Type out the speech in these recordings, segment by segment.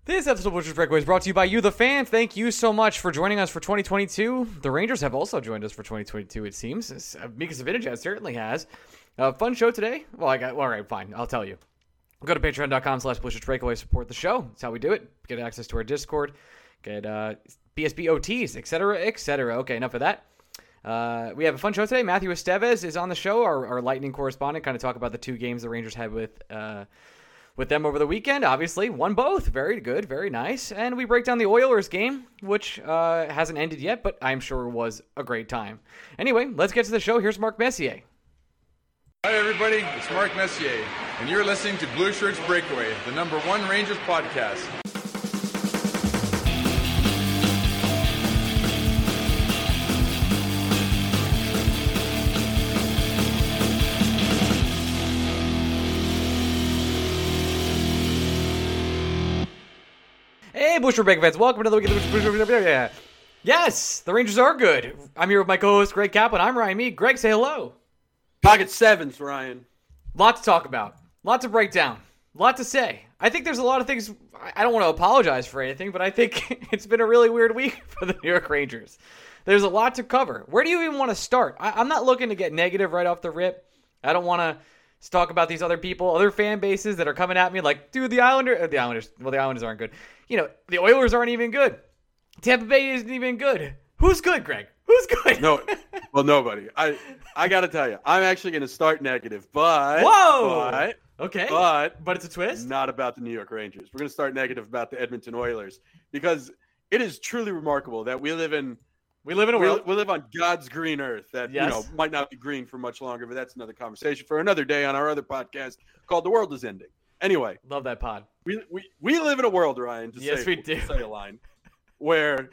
This episode of Butcher's Breakaway is brought to you by you, the fans. Thank you so much for joining us for 2022. The Rangers have also joined us for 2022, it seems. Mika Zibanejad certainly has. Fun show today. Well, all right, fine. I'll tell you. Go to patreon.com/Butcher's Breakaway, support the show. That's how we do it. Get access to our Discord, get BSB OTs, etc., etc. Okay, enough of that. We have a fun show today. Matthew Estevez is on the show, our Lightning correspondent, kind of talk about the two games the Rangers had with them over the weekend. Obviously, won both. Very good, very nice. And we break down the Oilers game, which hasn't ended yet, but I'm sure was a great time. Anyway, let's get to the show. Here's Mark Messier. Hi, everybody. It's Mark Messier, and you're listening to Blue Shirts Breakaway, the #1 Rangers podcast. Hey, Butcher Break fans. Welcome to the week of the Butcher. Yes, the Rangers are good. I'm here with my co-host, Greg Kaplan. I'm Ryan Mead. Greg, say hello. Pocket sevens, Ryan. Lot to talk about. Lot to break down. Lot to say. I think there's a lot of things. I don't want to apologize for anything, but I think it's been a really weird week for the New York Rangers. There's a lot to cover. Where do you even want to start? I'm not looking to get negative right off the rip. I don't want to talk about these other people, other fan bases that are coming at me like, dude, the Islanders aren't good. You know, the Oilers aren't even good. Tampa Bay isn't even good. Who's good, Greg? Who's good? No, well, nobody. I got to tell you, I'm actually going to start negative, but Whoa! Okay. But it's a twist? Not about the New York Rangers. We're going to start negative about the Edmonton Oilers because it is truly remarkable that we live in a world. We live on God's green earth that might not be green for much longer, but that's another conversation for another day on our other podcast called The World Is Ending. Anyway, love that pod. We live in a world, Ryan, to yes, say, we do. Say a line, where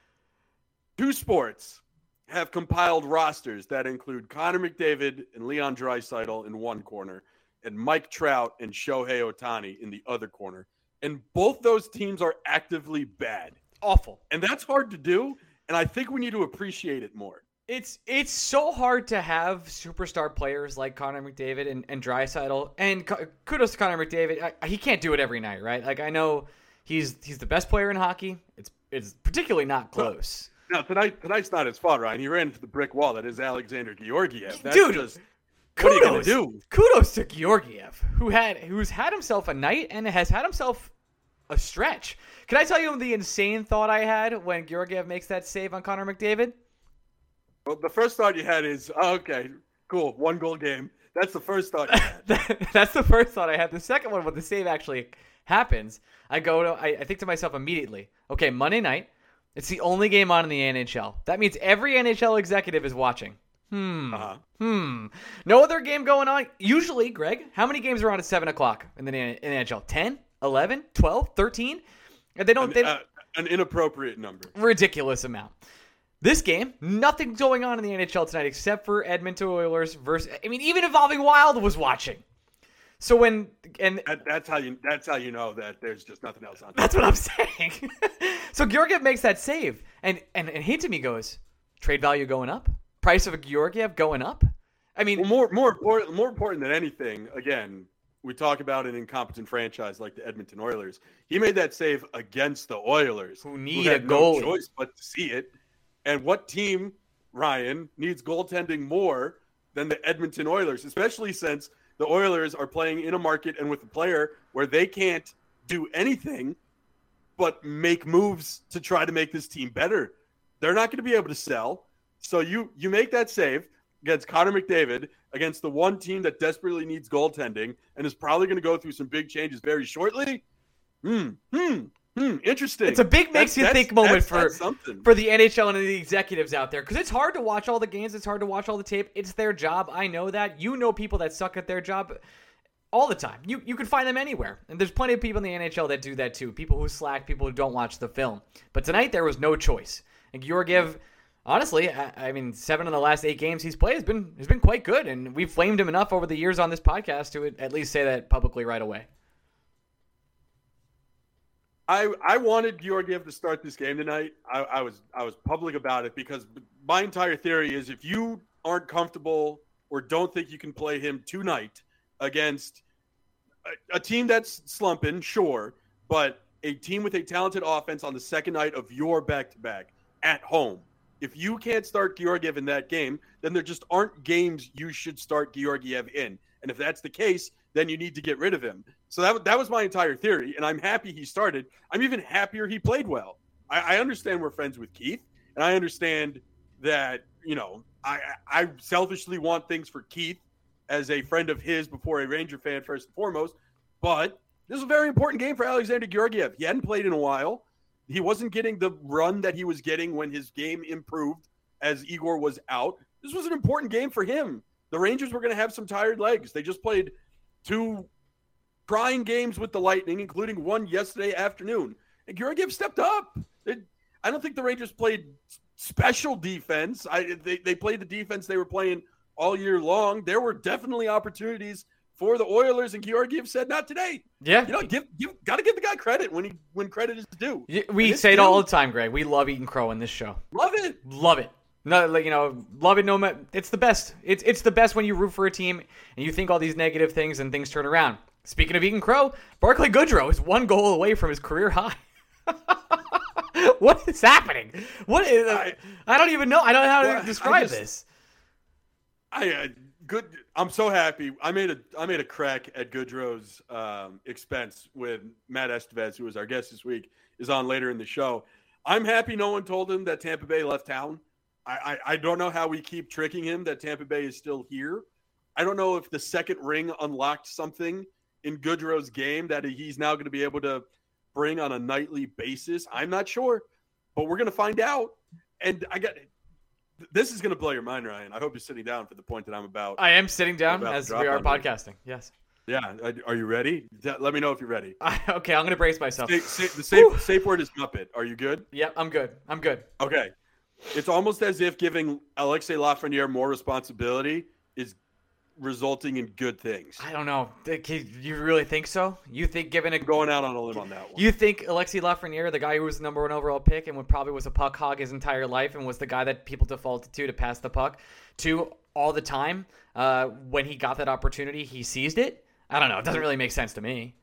two sports have compiled rosters that include Connor McDavid and Leon Draisaitl in one corner and Mike Trout and Shohei Ohtani in the other corner. And both those teams are actively bad. Awful. And that's hard to do, and I think we need to appreciate it more. It's so hard to have superstar players like Connor McDavid and Draisaitl, and kudos to Connor McDavid. He can't do it every night, right? Like, I know he's the best player in hockey. It's particularly not close. Now, tonight's not his fault, Ryan. He ran into the brick wall that is Alexander Georgiev. That's Dude, just, what are you going to do? Kudos to Georgiev, who's had himself a night and has had himself a stretch. Can I tell you the insane thought I had when Georgiev makes that save on Connor McDavid? Well, the first thought you had is, okay, cool, 1-goal game. That's the first thought you had. That's the first thought I had. The second one, when the save actually happens, I think to myself immediately, okay, Monday night, it's the only game on in the NHL. That means every NHL executive is watching. No other game going on. Usually, Greg, how many games are on at 7 o'clock in the NHL? 10, 11, 12, 13? And they don't... An inappropriate number. Ridiculous amount. This game, nothing going on in the NHL tonight except for Edmonton Oilers versus... I mean, even Evolving Wild was watching. So that's how you know that there's just nothing else on. That's what I'm saying. So Georgiev makes that save, and he to me goes, trade value going up, price of a Georgiev going up. I mean, well, more important than anything. Again, we talk about an incompetent franchise like the Edmonton Oilers. He made that save against the Oilers, who need a goal, no choice but to see it. And what team, Ryan, needs goaltending more than the Edmonton Oilers, especially since the Oilers are playing in a market and with a player where they can't do anything but make moves to try to make this team better. They're not going to be able to sell. So you make that save against Connor McDavid, against the one team that desperately needs goaltending and is probably going to go through some big changes very shortly. Interesting. It's a big makes you think moment for the NHL and the executives out there, because it's hard to watch all the games. It's hard to watch all the tape. It's their job. I know that. You know people that suck at their job all the time. You can find them anywhere. And there's plenty of people in the NHL that do that too. People who slack, people who don't watch the film. But tonight there was no choice. And Georgiev, honestly, I mean, 7 of the last 8 games he's played has been quite good. And we've flamed him enough over the years on this podcast to at least say that publicly right away. I wanted Georgiev to start this game tonight. I was public about it because my entire theory is if you aren't comfortable or don't think you can play him tonight against a team that's slumping, sure, but a team with a talented offense on the second night of your back-to-back at home. If you can't start Georgiev in that game, then there just aren't games you should start Georgiev in. And if that's the case, then you need to get rid of him. So that was my entire theory, and I'm happy he started. I'm even happier he played well. I understand we're friends with Keith, and I understand that, I selfishly want things for Keith as a friend of his before a Ranger fan first and foremost. But this is a very important game for Alexander Georgiev. He hadn't played in a while. He wasn't getting the run that he was getting when his game improved as Igor was out. This was an important game for him. The Rangers were going to have some tired legs. They just played 2 trying games with the Lightning, including one yesterday afternoon. And Georgiev stepped up. I don't think the Rangers played special defense. They played the defense they were playing all year long. There were definitely opportunities for the Oilers, and Georgiev said, "Not today." Yeah, got to give the guy credit when credit is due. We say it all the time, Greg. We love eating crow in this show. Love it. Love it. No, love it. No matter, it's the best. It's the best when you root for a team and you think all these negative things and things turn around. Speaking of eating crow, Barclay Goodrow is 1 goal away from his career high. What is happening? What is? I don't even know. I don't know how to describe this. I'm so happy. I made a crack at Goodrow's expense with Matt Estevez, who was our guest this week, is on later in the show. I'm happy no one told him that Tampa Bay left town. I don't know how we keep tricking him that Tampa Bay is still here. I don't know if the second ring unlocked something in Goodrow's game that he's now going to be able to bring on a nightly basis. I'm not sure, but we're going to find out. And this is going to blow your mind, Ryan. I hope you're sitting down for the point that I'm about. I am sitting down as we are podcasting. Yes. Yeah. Are you ready? Let me know if you're ready. Okay. I'm going to brace myself. The safe word is Muppet. Are you good? Yep. I'm good. Okay. It's almost as if giving Alexis Lafreniere more responsibility is resulting in good things. I don't know. You really think so? You think going out on a limb on that one? You think Alexis Lafreniere, the guy who was the number 1 overall pick and probably was a puck hog his entire life and was the guy that people defaulted to pass the puck to all the time, when he got that opportunity, he seized it? I don't know. It doesn't really make sense to me.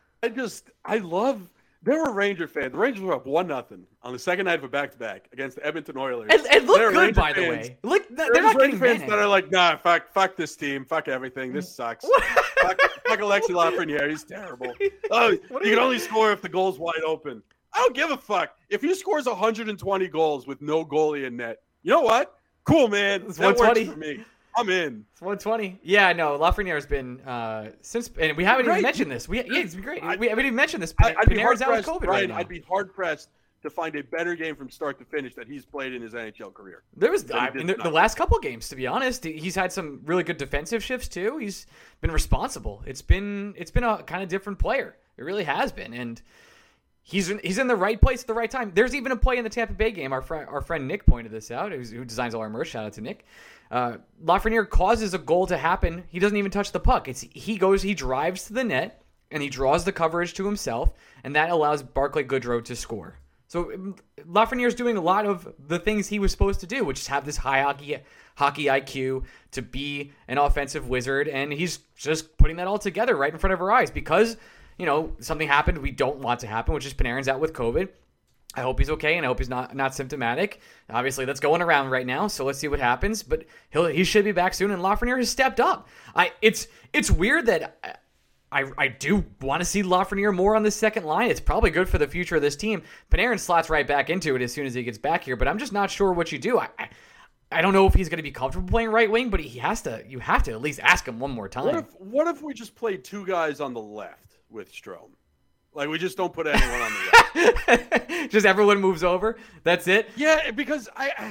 There were Ranger fans. The Rangers were up 1-0 on the second night of a back-to-back against the Edmonton Oilers. And look good, Ranger by the way. Look, they're not getting fans that are like, nah, fuck this team, fuck everything. This sucks. fuck Alexis Lafreniere. He's terrible. Oh, you can only score if the goal's wide open. I don't give a fuck. If he scores 120 goals with no goalie in net, you know what? Cool, man. It's that 120 works for me. I'm in. It's 120. Yeah, no, Lafreniere has been since, and we haven't even mentioned this. It's been great. We haven't even mentioned this. Panarin's out with COVID right now. I'd be hard pressed to find a better game from start to finish that he's played in his NHL career. There was the last couple games, to be honest. He's had some really good defensive shifts too. He's been responsible. It's been a kind of different player. It really has been, and he's in the right place at the right time. There's even a play in the Tampa Bay game. Our friend Nick pointed this out, who designs all our merch. Shout out to Nick. Lafreniere causes a goal to happen. He doesn't even touch the puck. He drives to the net, and he draws the coverage to himself, and that allows Barclay Goodrow to score. So Lafreniere's doing a lot of the things he was supposed to do, which is have this high hockey IQ, to be an offensive wizard, and he's just putting that all together right in front of our eyes because, something happened we don't want to happen, which is Panarin's out with COVID. I hope he's okay, and I hope he's not symptomatic. Obviously, that's going around right now, so let's see what happens. But he should be back soon, and Lafreniere has stepped up. It's weird that I do want to see Lafreniere more on the second line. It's probably good for the future of this team. Panarin slots right back into it as soon as he gets back here, but I'm just not sure what you do. I don't know if he's going to be comfortable playing right wing, but you have to at least ask him one more time. What if we just played 2 guys on the left with Strome? Like, we just don't put anyone on the left. Just everyone moves over. That's it. Yeah, because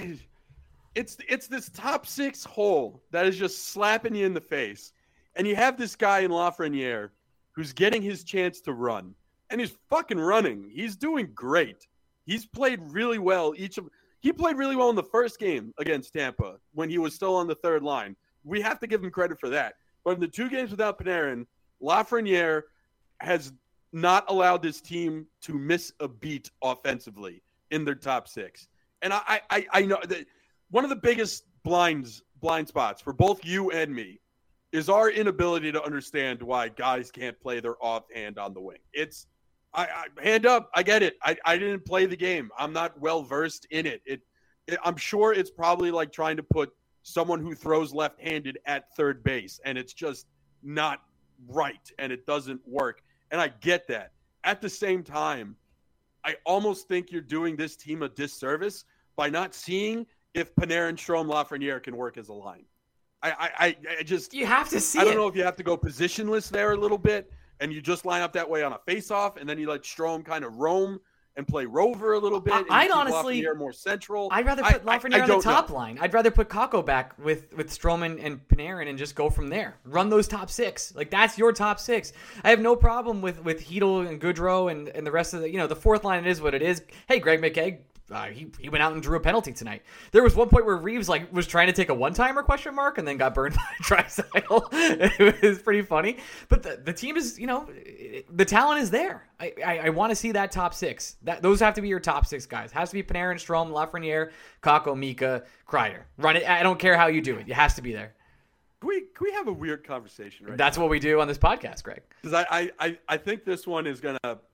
it's this top 6 hole that is just slapping you in the face. And you have this guy in Lafreniere who's getting his chance to run. And he's fucking running. He's doing great. He's played really well. He played really well in the first game against Tampa when he was still on the third line. We have to give him credit for that. But in the 2 games without Panarin, Lafreniere has not allowed this team to miss a beat offensively in their top 6. And I know that one of the biggest blind spots for both you and me is our inability to understand why guys can't play their offhand on the wing. It's I hand up. I get it. I didn't play the game. I'm not well versed in it. I'm sure it's probably like trying to put someone who throws left-handed at third base, and it's just not right, and it doesn't work. And I get that. At the same time, I almost think you're doing this team a disservice by not seeing if Panarin, Strome, Lafreniere can work as a line. I just You have to see I don't it. know if you have to go positionless there a little bit, and you just line up that way on a face-off, and then you let Strome kind of roam and play rover a little bit. And I'd you keep honestly Lafreniere more central. I'd rather put Lafreniere on the top line. I'd rather put Kakko back with Strowman and Panarin and just go from there. Run those top six. Like, that's your top six. I have no problem with Hedl and Goudreau and the rest of the fourth line. It is what it is. Hey, Greg McKegg, he went out and drew a penalty tonight. There was one point where Reeves was trying to take a one-timer ? And then got burned by Draisaitl. It was pretty funny. But the team is, the talent is there. I want to see that top six. Those have to be your top six guys. It has to be Panarin, Strome, Lafreniere, Kakko, Mika, Kreider. Run it. I don't care how you do it. It has to be there. Can we have a weird conversation right That's now? what we do on this podcast, Greg. Because I think this one is going to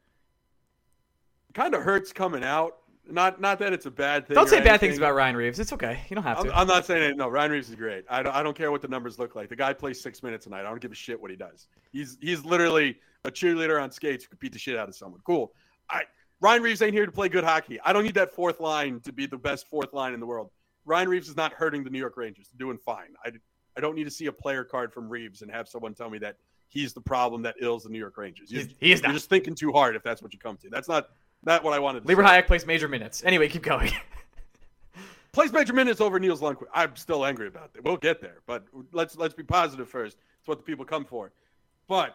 kind of hurts coming out. Not that it's a bad thing. Don't say or bad things anything. about Ryan Reeves. It's okay. You don't have to. I'm not saying it. No, Ryan Reeves is great. I don't care what the numbers look like. The guy plays 6 minutes a night. I don't give a shit what he does. He's literally a cheerleader on skates who could beat the shit out of someone. Cool. Ryan Reeves ain't here to play good hockey. I don't need that fourth line to be the best fourth line in the world. Ryan Reeves is not hurting the New York Rangers. They're doing fine. I don't need to see a player card from Reeves and have someone tell me that he's the problem that ills the New York Rangers. He is You're not. just thinking too hard if that's what you come to. That's not what I wanted to Lieber say. Hayek plays major minutes. Anyway, keep going. Plays major minutes over Niels Lundqvist. I'm still angry about that. We'll get there, but let's be positive first. It's what the people come for. But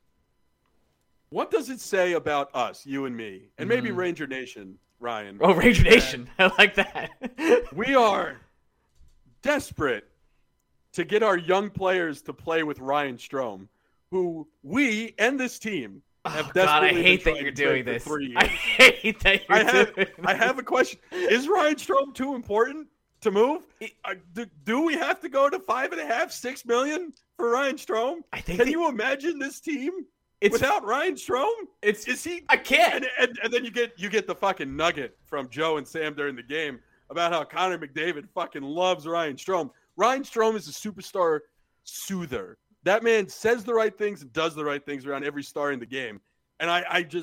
what does it say about us, you and me, and maybe Ranger Nation, Ryan? Oh, Ranger Nation. I like that. We are desperate to get our young players to play with Ryan Strome, who we and this team have Oh, God, I desperately hate been that you're trying to doing trade this. for 3 years. I hate that you're doing this. I have a question. Is Ryan Strome too important to move? Do we have to go to $5.5, $6 million for Ryan Strome? Can you imagine this team without Ryan Strome? I can't. And then you get the fucking nugget from Joe and Sam during the game about how Connor McDavid fucking loves Ryan Strome. Ryan Strome is a superstar soother. That man says the right things and does the right things around every star in the game. And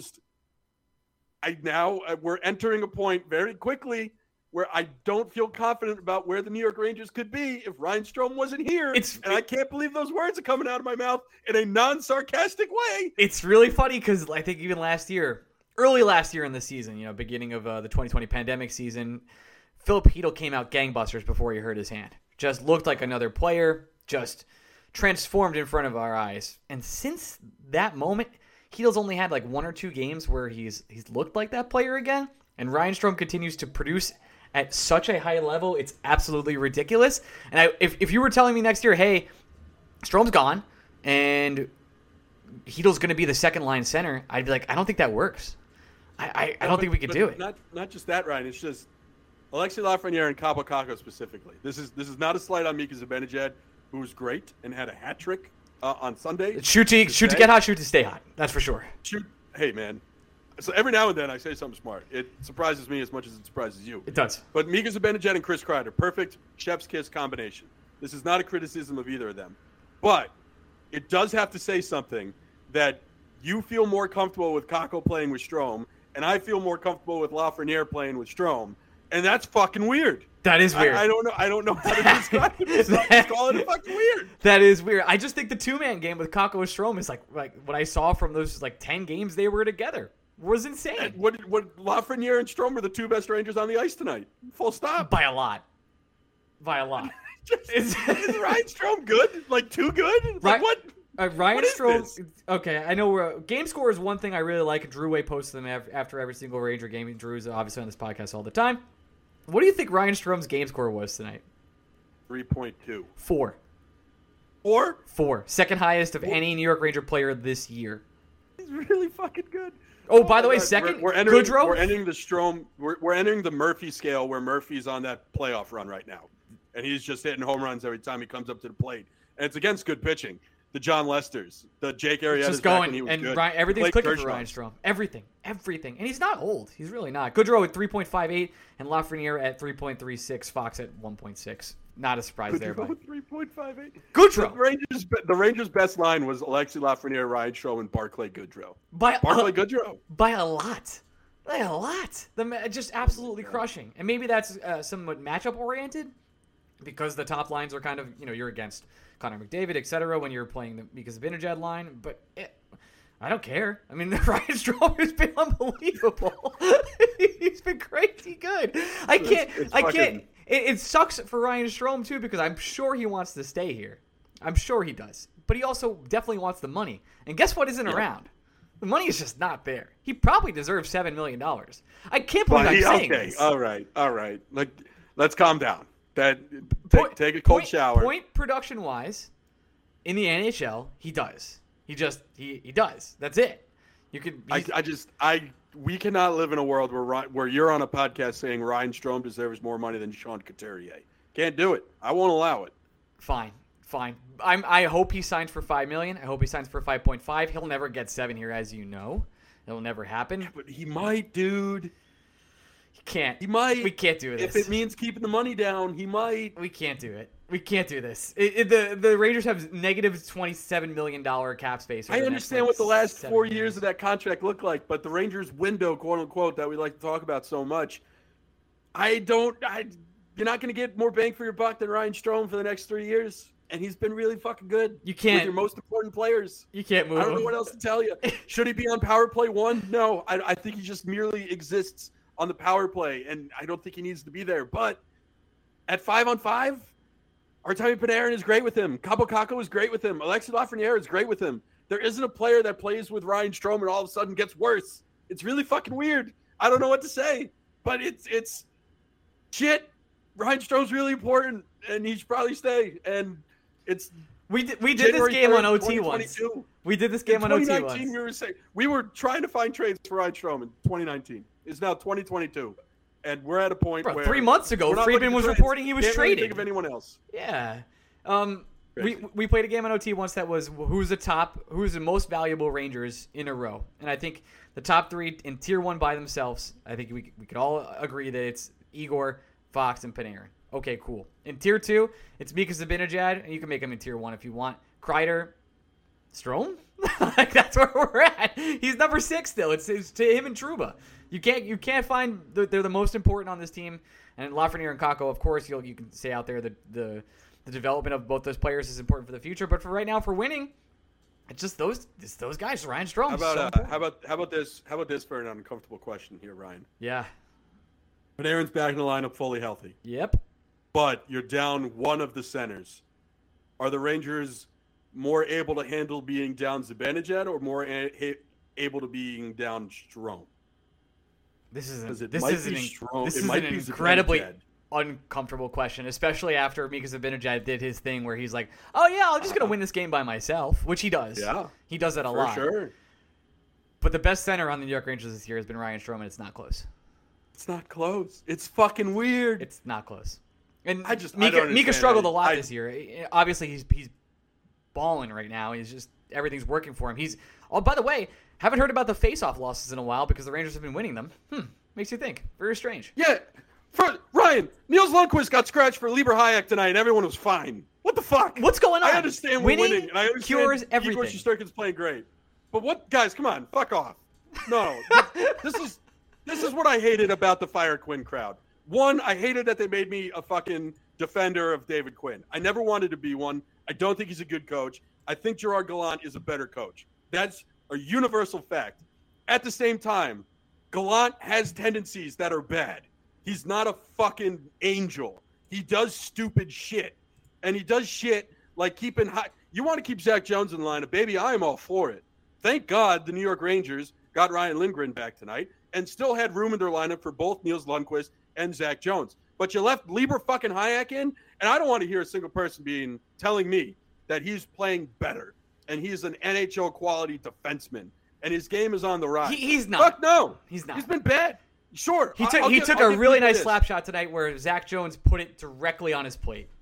we're entering a point very quickly where I don't feel confident about where the New York Rangers could be if Ryan Strome wasn't here. I can't believe those words are coming out of my mouth in a non-sarcastic way. It's really funny because I think even early last year in the season, beginning of the 2020 pandemic season, Philip Hedl came out gangbusters before he hurt his hand. Just looked like another player, just transformed in front of our eyes. And since that moment, Hedl's only had like 1 or 2 games where he's looked like that player again. And Ryan Strome continues to produce at such a high level, it's absolutely ridiculous. And if you were telling me next year, hey, Strome's gone and Hedl's going to be the second line center, I'd be like, I don't think that works. I don't think we could do it. Not just that, Ryan. It's just Alexei Lafreniere and Kaapo Kakko specifically. This is not a slight on Mika Zibanejad, who was great and had a hat trick on Sunday. Shoot to get hot, shoot to stay hot. That's for sure. Hey, man. So every now and then I say something smart. It surprises me as much as it surprises you. It does. But Mika Zibanejad and Chris Kreider, perfect chef's kiss combination. This is not a criticism of either of them. But it does have to say something that you feel more comfortable with Kakko playing with Strome, and I feel more comfortable with Lafreniere playing with Strome. And that's fucking weird. That is weird. I don't know how to describe it. Just call it fucking weird. That is weird. I just think the 2-man game with Kakko and Strome is like what I saw from those 10 games they were together was insane. And what Lafreniere and Strome are the 2 best Rangers on the ice tonight. Full stop. By a lot. Is Ryan Strome good? Like too good? Like what? Ryan Strome. This? Okay, I know game score is one thing I really like. Drew Way posts them after every single Ranger game. Drew's obviously on this podcast all the time. What do you think Ryan Strome's game score was tonight? 3.2. 4. 4? 4. Second highest of any New York Ranger player this year. He's really fucking good. Oh, by the way, second, we're entering, Goudreau? We're entering the Strome. We're entering the Murphy scale where Murphy's on that playoff run right now, and he's just hitting home runs every time he comes up to the plate, and it's against good pitching. the John Lesters, the Jake Arrieta's Just back going, when he was and good. everything's the clicking Clayton for Ryan Kershaw's. Strome. Everything. And he's not old. He's really not. Goodrow at 3.58 and Lafreniere at 3.36, Fox at 1.6. Not a surprise there, but 3.58. Goodrow. The Rangers' best line was Alexi Lafreniere, Ryan Strome, and Barclay Goodrow. Barclay Goodrow. By a lot. Just absolutely crushing. And maybe that's somewhat matchup oriented because the top lines are kind of, you're against Connor McDavid, etc. when you're playing the Mika Zibanejad line. But I don't care. I mean, Ryan Strome has been unbelievable. He's been crazy good. It sucks for Ryan Strome too because I'm sure he wants to stay here. I'm sure he does. But he also definitely wants the money. And guess what isn't around? The money is just not there. He probably deserves $7 million. I can't believe I'm saying this. All right. Let's calm down. Take a cold shower. Point production-wise, in the NHL, he does. He does. That's it. You could. We cannot live in a world where you're on a podcast saying Ryan Strome deserves more money than Sean Couturier. Can't do it. I won't allow it. Fine. I hope he signs for $5 million. I hope he signs for 5.5. He'll never get 7 here, as you know. It'll never happen. Yeah, but he might, dude. He can't. He might. We can't do this. If it means keeping the money down, he might. We can't do it. We can't do this. The Rangers have negative $27 million cap space. I understand what the last 4 years of that contract look like, but the Rangers window, quote unquote, that we like to talk about so much, you're not going to get more bang for your buck than Ryan Strome for the next 3 years. And he's been really fucking good. You can't. With your most important players. You can't move I don't know him. what else to tell you. Should he be on power play 1? No. I think he just merely exists on the power play, and I don't think he needs to be there. But at 5-on-5, Artemi Panarin is great with him. Cabo Caco is great with him. Alexi Lafreniere is great with him. There isn't a player that plays with Ryan Strome and all of a sudden gets worse. It's really fucking weird. I don't know what to say, but it's shit. Ryan Strome's really important, and he should probably stay. And we did this game on OT once. We did this game on OT once. 2019, we were trying to find trades for Ryan Strome in 2019. It's now 2022, and we're at a point where 3 months ago, Friedman was reporting he was Can't traded. Really think of anyone else. Yeah. We played a game on OT once that was who's the most valuable Rangers in a row, and I think the top 3 in Tier 1 by themselves. I think we could all agree that it's Igor, Fox, and Panarin. Okay, cool. In Tier 2, it's Mika Zibanejad, and you can make him in Tier 1 if you want. Kreider, Strome? That's where we're at. He's number 6 still. It's to him and Trouba. You can't find they're the most important on this team. And Lafreniere and Kakko, of course, you can say out there the development of both those players is important for the future. But for right now, for winning, it's just those guys. Ryan Strome. How about this for an uncomfortable question here, Ryan? Yeah. Panarin's back in the lineup, fully healthy. Yep. But you're down one of the centers. Are the Rangers more able to handle being down Zibanejad or more able to being down Strome? This is an incredibly incredibly uncomfortable question, especially after Mika Zibanejad did his thing where he's like, "Oh yeah, I'm just gonna win this game by myself," which he does. Yeah, he does that a lot. For sure. But the best center on the New York Rangers this year has been Ryan Strome, and it's not close. It's not close. It's fucking weird. It's not close. And Mika Mika struggled a lot this year. Obviously, he's balling right now. Everything's working for him. Oh, by the way, haven't heard about the face-off losses in a while because the Rangers have been winning them. Makes you think. Very strange. Yeah. Ryan, Niels Lundqvist got scratched for Lieber Hayek tonight, and everyone was fine. What the fuck? What's going on? I understand we're winning, and I understand cures everything. Igor Shesterkin's playing great. But what, guys? Come on, fuck off. No, this is what I hated about the Fire Quinn crowd. One, I hated that they made me a fucking defender of David Quinn. I never wanted to be one. I don't think he's a good coach. I think Gerard Gallant is a better coach. That's a universal fact. At the same time, Gallant has tendencies that are bad. He's not a fucking angel. He does stupid shit. And he does shit like keeping high. You want to keep Zach Jones in the lineup, baby, I am all for it. Thank God the New York Rangers got Ryan Lindgren back tonight and still had room in their lineup for both Niels Lundqvist and Zach Jones. But you left Lieber fucking Hayek in, and I don't want to hear a single person telling me that he's playing better and he's an NHL quality defenseman and his game is on the rise. He's not. Fuck no. He's not. He's been bad. Sure. He took a really nice slap shot tonight where Zach Jones put it directly on his plate.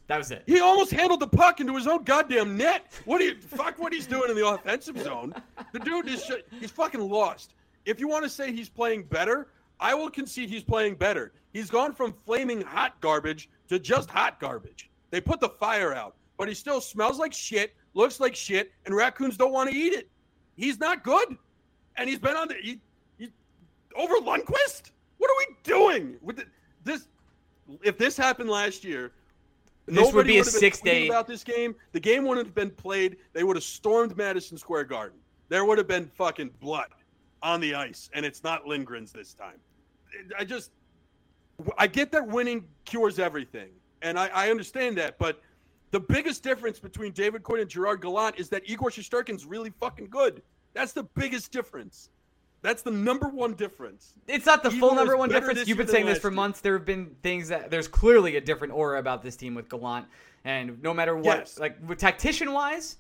That was it. He almost handled the puck into his own goddamn net. What he's doing in the offensive zone. The dude he's fucking lost. If you want to say he's playing better, I will concede he's playing better. He's gone from flaming hot garbage to just hot garbage. They put the fire out, but he still smells like shit, looks like shit, and raccoons don't want to eat it. He's not good. And he's been on the over Lundqvist? What are we doing with this? If this happened last year, this would be a 6-day about this game. The game wouldn't have been played. They would have stormed Madison Square Garden. There would have been fucking blood on the ice, and it's not Lindgren's this time. I get that winning cures everything, and I understand that, but the biggest difference between David Quinn and Gerard Gallant is that Igor Shesterkin's really fucking good. That's the biggest difference. That's the number one difference. It's not the full number one difference. You've been saying this for months. There have been things that there's clearly a different aura about this team with Gallant. And no matter what, like tactician-wise,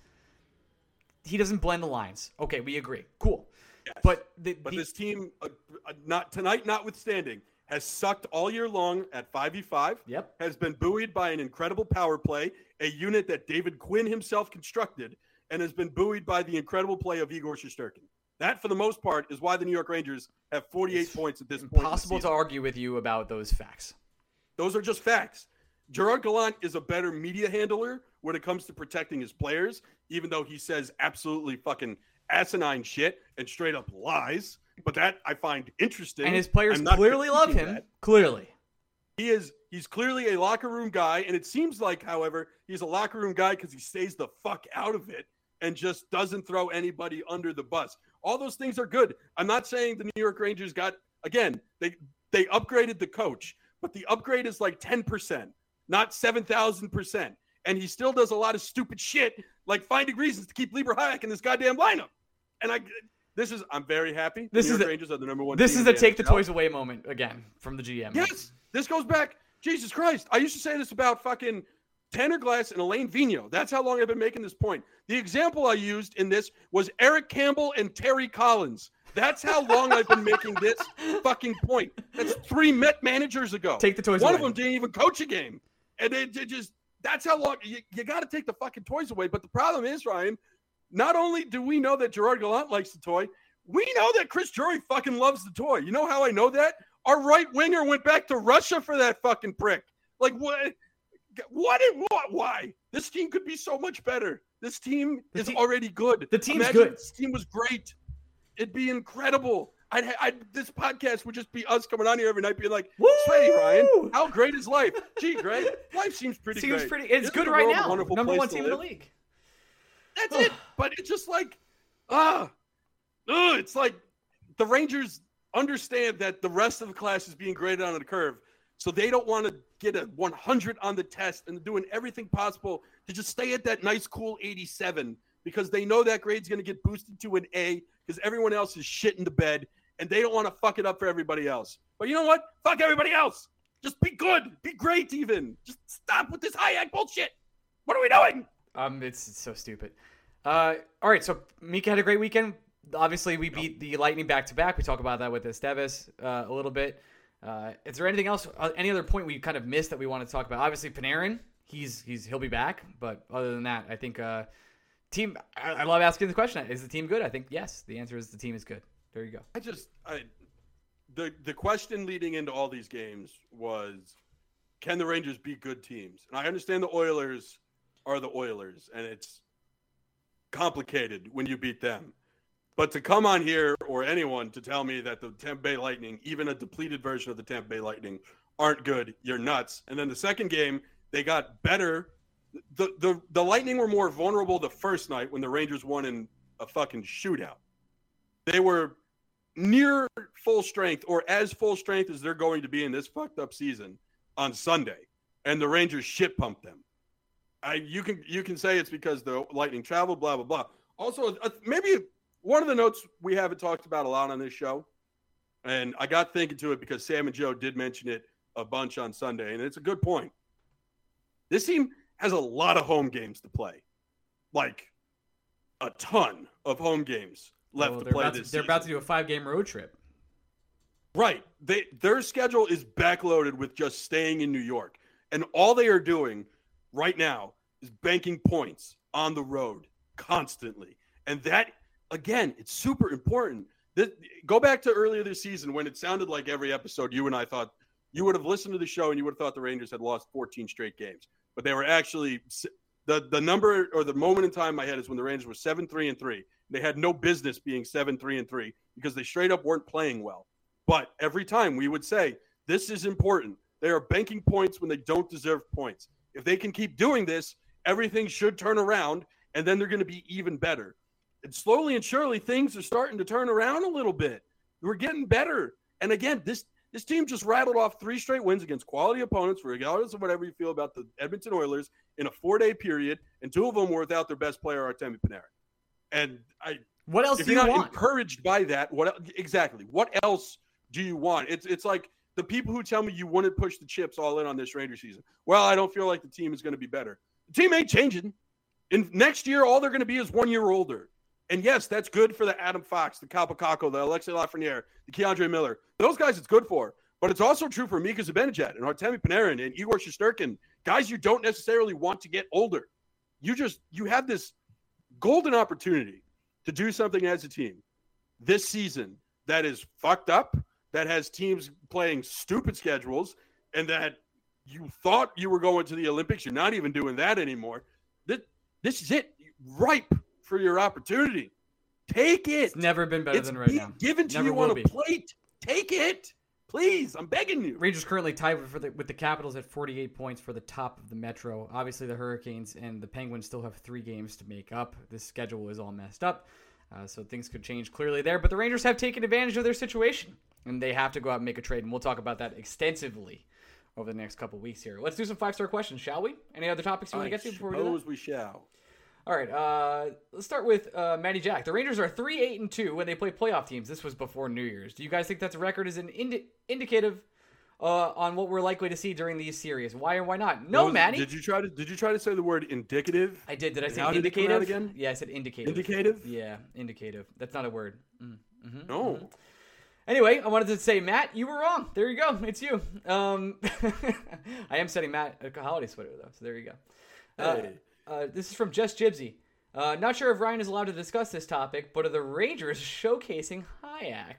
he doesn't blend the lines. Okay, we agree. Cool. Yes. But this team, not tonight notwithstanding, has sucked all year long at 5v5. Yep. Has been buoyed by an incredible power play, a unit that David Quinn himself constructed, and has been buoyed by the incredible play of Igor Shesterkin. That, for the most part, is why the New York Rangers have 48 points at this point. Impossible to argue with you about those facts. Those are just facts. Gerard Gallant is a better media handler when it comes to protecting his players, even though he says absolutely fucking asinine shit and straight up lies. But that I find interesting. And his players clearly love him. Clearly. He's clearly a locker room guy, and it seems like, however, he's a locker room guy because he stays the fuck out of it and just doesn't throw anybody under the bus. All those things are good. I'm not saying the New York Rangers they upgraded the coach, but the upgrade is like 10%, not 7,000%. And he still does a lot of stupid shit, like finding reasons to keep Lieber Hayek in this goddamn lineup. And I'm very happy. The New York Rangers are the number one. This is a take the toys away moment again from the GM. Yes, this goes back. Jesus Christ. I used to say this about fucking Tanner Glass and Elaine Vigneault. That's how long I've been making this point. The example I used in this was Eric Campbell and Terry Collins. That's how long I've been making this fucking point. That's 3 Met managers ago. Take the toys away. One of them didn't even coach a game. And they just, that's how long, you got to take the fucking toys away. But the problem is, Ryan, not only do we know that Gerard Gallant likes the toy, we know that Chris Drury fucking loves the toy. You know how I know that? Our right winger went back to Russia for that fucking prick. Like, what? Why? This team could be so much better. This team is already good. The team's good. This team was great. It'd be incredible. This podcast would just be us coming on here every night being like, "Hey, Ryan, how great is life? Gee, Greg, life seems pretty great. It's good right now. Number one team in the league. That's it. But it's just like, it's like the Rangers understand that the rest of the class is being graded on the curve. So they don't want to get a 100 on the test and doing everything possible to just stay at that nice, cool 87 because they know that grade's going to get boosted to an A because everyone else is shit in the bed and they don't want to fuck it up for everybody else. But you know what? Fuck everybody else. Just be good. Be great even. Just stop with this Hayek bullshit. What are we doing? It's so stupid. All right, so Mika had a great weekend. Obviously, we beat the Lightning back-to-back. We talk about that with Esteves a little bit. Is there anything else, any other point we kind of missed that we want to talk about? Obviously, Panarin, he'll be back. But other than that, I think team. I love asking the question: is the team good? I think yes. The answer is the team is good. There you go. The question leading into all these games was, can the Rangers be good teams? And I understand the Oilers are the Oilers, and it's complicated when you beat them. But to come on here or anyone to tell me that the Tampa Bay Lightning, even a depleted version of the Tampa Bay Lightning, aren't good, you're nuts. And then the second game, they got better. The Lightning were more vulnerable the first night when the Rangers won in a fucking shootout. They were near full strength or as full strength as they're going to be in this fucked up season on Sunday. And the Rangers shit pumped them. You can say it's because the Lightning traveled, blah, blah, blah. Also, maybe one of the notes we haven't talked about a lot on this show, and I got thinking to it because Sam and Joe did mention it a bunch on Sunday, and it's a good point. This team has a lot of home games to play, like a ton of home games left to play this season. They're about to do a 5-game road trip. Right. Their schedule is backloaded with just staying in New York, and all they are doing right now is banking points on the road constantly. And that, again, it's super important. Go back to earlier this season when it sounded like every episode you and I thought you would have listened to the show and you would have thought the Rangers had lost 14 straight games. But they were actually the number or the moment in time in my head is when the Rangers were 7-3-3. They had no business being 7-3-3 because they straight up weren't playing well. But every time we would say, this is important. They are banking points when they don't deserve points. If they can keep doing this, everything should turn around, and then they're going to be even better. And slowly and surely, things are starting to turn around a little bit. We're getting better. And again, this team just rattled off 3 straight wins against quality opponents, regardless of whatever you feel about the Edmonton Oilers, in a 4-day period, and 2 of them were without their best player, Artemi Panarin. And what else if do you're you not want? encouraged by that, what else do you want? It's like the people who tell me you wouldn't push the chips all in on this Ranger season. Well, I don't feel like the team is going to be better. The team ain't changing. In next year, all they're going to be is 1 year older. And yes, that's good for the Adam Fox, the Kaapo Kakko, the Alexei Lafreniere, the Keandre Miller. Those guys it's good for. But it's also true for Mika Zibanejad and Artemi Panarin and Igor Shesterkin, guys you don't necessarily want to get older. You have this golden opportunity to do something as a team this season that is fucked up, that has teams playing stupid schedules, and that you thought you were going to the Olympics. You're not even doing that anymore. This is it. Ripe for your opportunity. Take it. It's never been better than right now. It's given to Never you will on be. a plate. Take it. Please. I'm begging you. Rangers currently tied with the Capitals at 48 points for the top of the Metro. Obviously, the Hurricanes and the Penguins still have 3 games to make up. This schedule is all messed up, so things could change clearly there. But the Rangers have taken advantage of their situation, and they have to go out and make a trade, and we'll talk about that extensively over the next couple weeks here. Let's do some 5-star questions, shall we? Any other topics you want to get to before we do that? I suppose we shall. All right, let's start with Matty Jack. The Rangers are 3-8-2 when they play playoff teams. This was before New Year's. Do you guys think that's a record is an indicative on what we're likely to see during these series? Why or why not? No, Matty. Did you try to say the word indicative? I did. Did I say how did it come indicative out again? Yeah, I said indicative. Indicative? Yeah, indicative. That's not a word. No. Anyway, I wanted to say, Matt, you were wrong. There you go. It's you. I am setting Matt a holiday sweater, though, so there you go. Hey. This is from Just Jibsy. Not sure if Ryan is allowed to discuss this topic, but are the Rangers showcasing Hayek?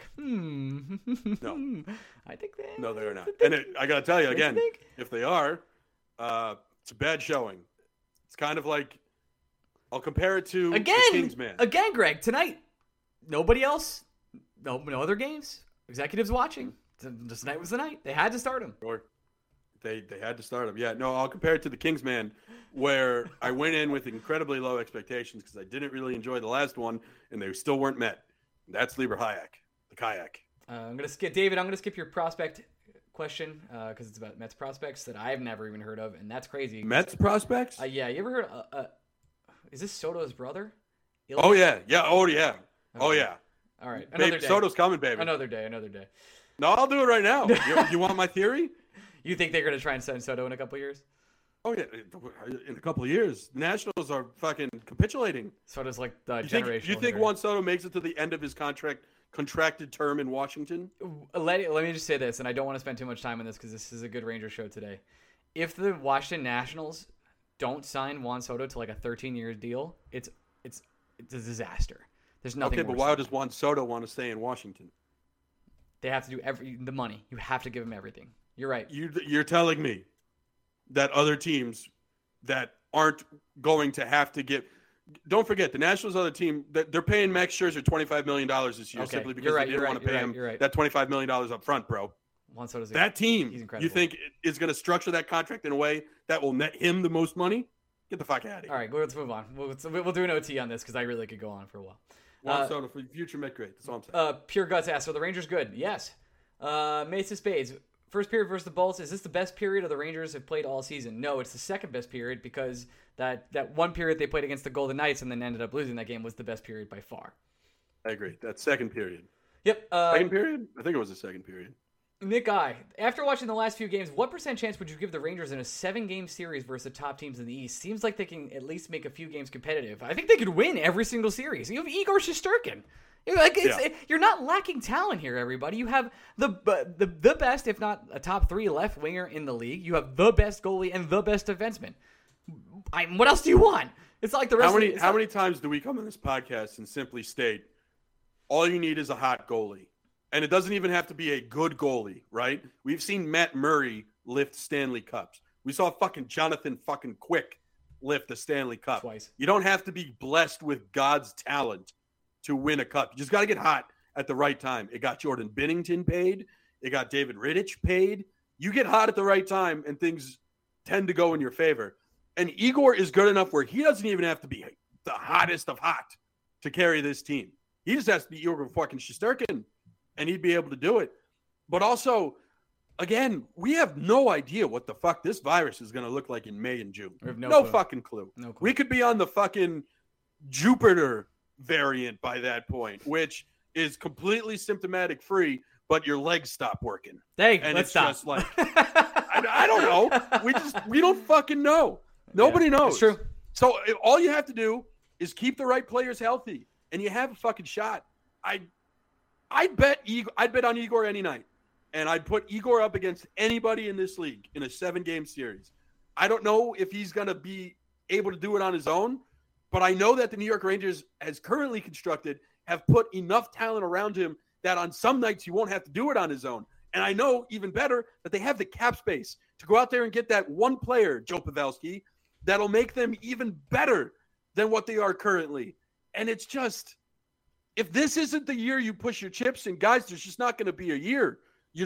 No. I think they... No, they're not. And I got to tell you, again, think? if they are, it's a bad showing. It's kind of like, I'll compare it to the Kings, man. Again, Greg, tonight, nobody else, no other games, executives watching. Tonight was the night. They had to start him. Or they had to start him. Yeah, no, I'll compare it to the Kings, man, where I went in with incredibly low expectations because I didn't really enjoy the last one, and they still weren't met. That's Lieber Hayek, the kayak. I'm gonna skip your prospect question because it's about Mets prospects that I've never even heard of, and that's crazy. Mets prospects? Yeah, you ever heard? Is this Soto's brother? Oh yeah. Oh yeah. Oh yeah. All right, Baby, Soto's coming, baby. Another day. No, I'll do it right now. You want my theory? You think they're gonna try and sign Soto in a couple years? Oh yeah, in a couple of years, the Nationals are fucking capitulating. Soto's like the generational. You think Juan Soto makes it to the end of his contracted term in Washington? Let me just say this, and I don't want to spend too much time on this because this is a good Ranger show today. If the Washington Nationals don't sign Juan Soto to like a 13-year deal, it's a disaster. There's nothing. Okay, but why does Juan Soto want to stay in Washington? They have to do the money. You have to give him everything. You're right. You're telling me that other teams that aren't going to have to give. Don't forget, the Nationals are the team that they're paying Max Scherzer $25 million this year simply because they didn't want to pay him that $25 million up front, bro. Juan Soto's that team, he's incredible. You think is going to structure that contract in a way that will net him the most money? Get the fuck out of here. All right, let's move on. We'll do an OT on this because I really could go on for a while. Juan Soto for future Met great. That's all I'm saying. Pure Guts asks, are the Rangers good? Yes. Mesa Spades. First period versus the Bolts. Is this the best period of the Rangers have played all season? No, it's the second best period because that one period they played against the Golden Knights and then ended up losing that game was the best period by far. I agree. That second period. Yep. Second period? I think it was the second period. Nick I, after watching the last few games, what % chance would you give the Rangers in a 7-game series versus the top teams in the East? Seems like they can at least make a few games competitive. I think they could win every single series. You have Igor Shesterkin. You're not lacking talent here, everybody. You have the best, if not a top 3 left winger in the league. You have the best goalie and the best defenseman. What else do you want? It's like the rest. How many times do we come on this podcast and simply state, all you need is a hot goalie, and it doesn't even have to be a good goalie, right? We've seen Matt Murray lift Stanley Cups. We saw fucking Jonathan fucking Quick lift the Stanley Cup twice. You don't have to be blessed with God's talent to win a cup. You just got to get hot at the right time. It got Jordan Binnington paid. It got David Rittich paid. You get hot at the right time, and things tend to go in your favor. And Igor is good enough where he doesn't even have to be the hottest of hot to carry this team. He just has to be Igor fucking Shesterkin, and he'd be able to do it. But also, again, we have no idea what the fuck this virus is going to look like in May and June. We have no clue. fucking clue. No clue. We could be on the fucking Jupiter variant by that point, which is completely symptomatic free, but your legs stop working. Hey, And let's it's stop. just like, I don't know. We don't fucking know. Nobody knows. It's true. So all you have to do is keep the right players healthy, and you have a fucking shot. I'd bet on Igor any night, and I'd put Igor up against anybody in this league in a 7-game series. I don't know if he's going to be able to do it on his own, but I know that the New York Rangers, as currently constructed, have put enough talent around him that on some nights he won't have to do it on his own. And I know, even better, that they have the cap space to go out there and get that one player, Joe Pavelski, that'll make them even better than what they are currently. And it's just, if this isn't the year you push your chips, and guys, there's just not going to be a year.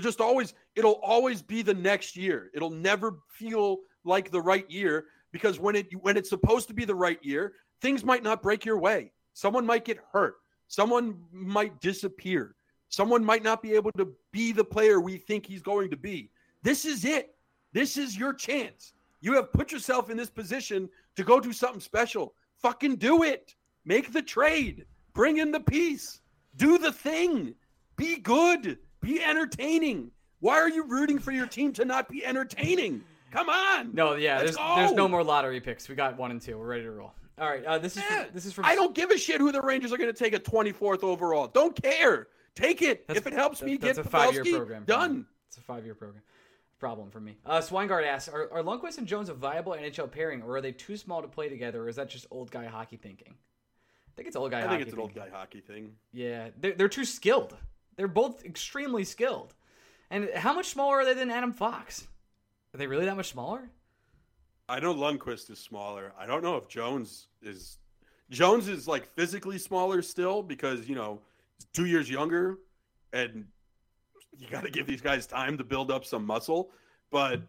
It'll always be the next year. It'll never feel like the right year, because when it's supposed to be the right year, things might not break your way. Someone might get hurt. Someone might disappear. Someone might not be able to be the player we think he's going to be. This is it. This is your chance. You have put yourself in this position to go do something special. Fucking do it. Make the trade. Bring in the piece. Do the thing. Be good. Be entertaining. Why are you rooting for your team to not be entertaining? Come on. No, yeah, Let's there's go. no more lottery picks. We got 1 and 2. We're ready to roll. All right, this is from. I don't give a shit who the Rangers are going to take at 24th overall. Don't care. Take it. If it helps me get that's a 5-year Pavelski, program. done. It's a 5-year program. Problem for me. Swingard asks, are Lundqvist and Jones a viable NHL pairing, or are they too small to play together, or is that just old guy hockey thinking? I think it's old guy hockey. I think it's an old guy hockey thing. Yeah, they're too skilled. They're both extremely skilled. And how much smaller are they than Adam Fox? Are they really that much smaller? I know Lundqvist is smaller. I don't know if Jones is. Jones is like physically smaller still because, he's 2 years younger, and you got to give these guys time to build up some muscle. But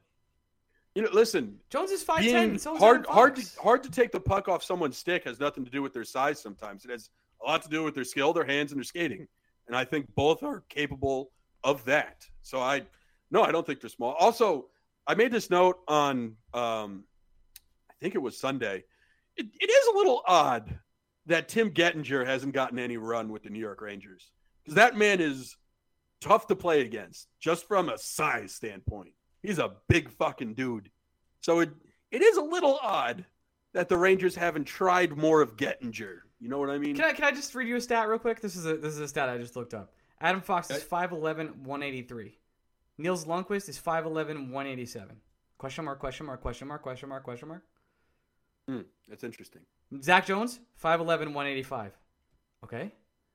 listen, Jones is 5'10". being So is Adam Fox. hard to take the puck off someone's stick has nothing to do with their size. Sometimes it has a lot to do with their skill, their hands, and their skating. And I think both are capable of that. So I don't think they're small. Also, I made this note on, I think it was Sunday. It is a little odd that Tim Gettinger hasn't gotten any run with the New York Rangers, because that man is tough to play against just from a size standpoint. He's a big fucking dude. So it is a little odd that the Rangers haven't tried more of Gettinger. You know what I mean? Can I just read you a stat real quick? This is a stat I just looked up. Adam Fox is 5'11", 183. Niels Lundqvist is 5'11", 187. Question mark, question mark, question mark, question mark, question mark. That's interesting. Zach Jones, 5'11", 185. Okay.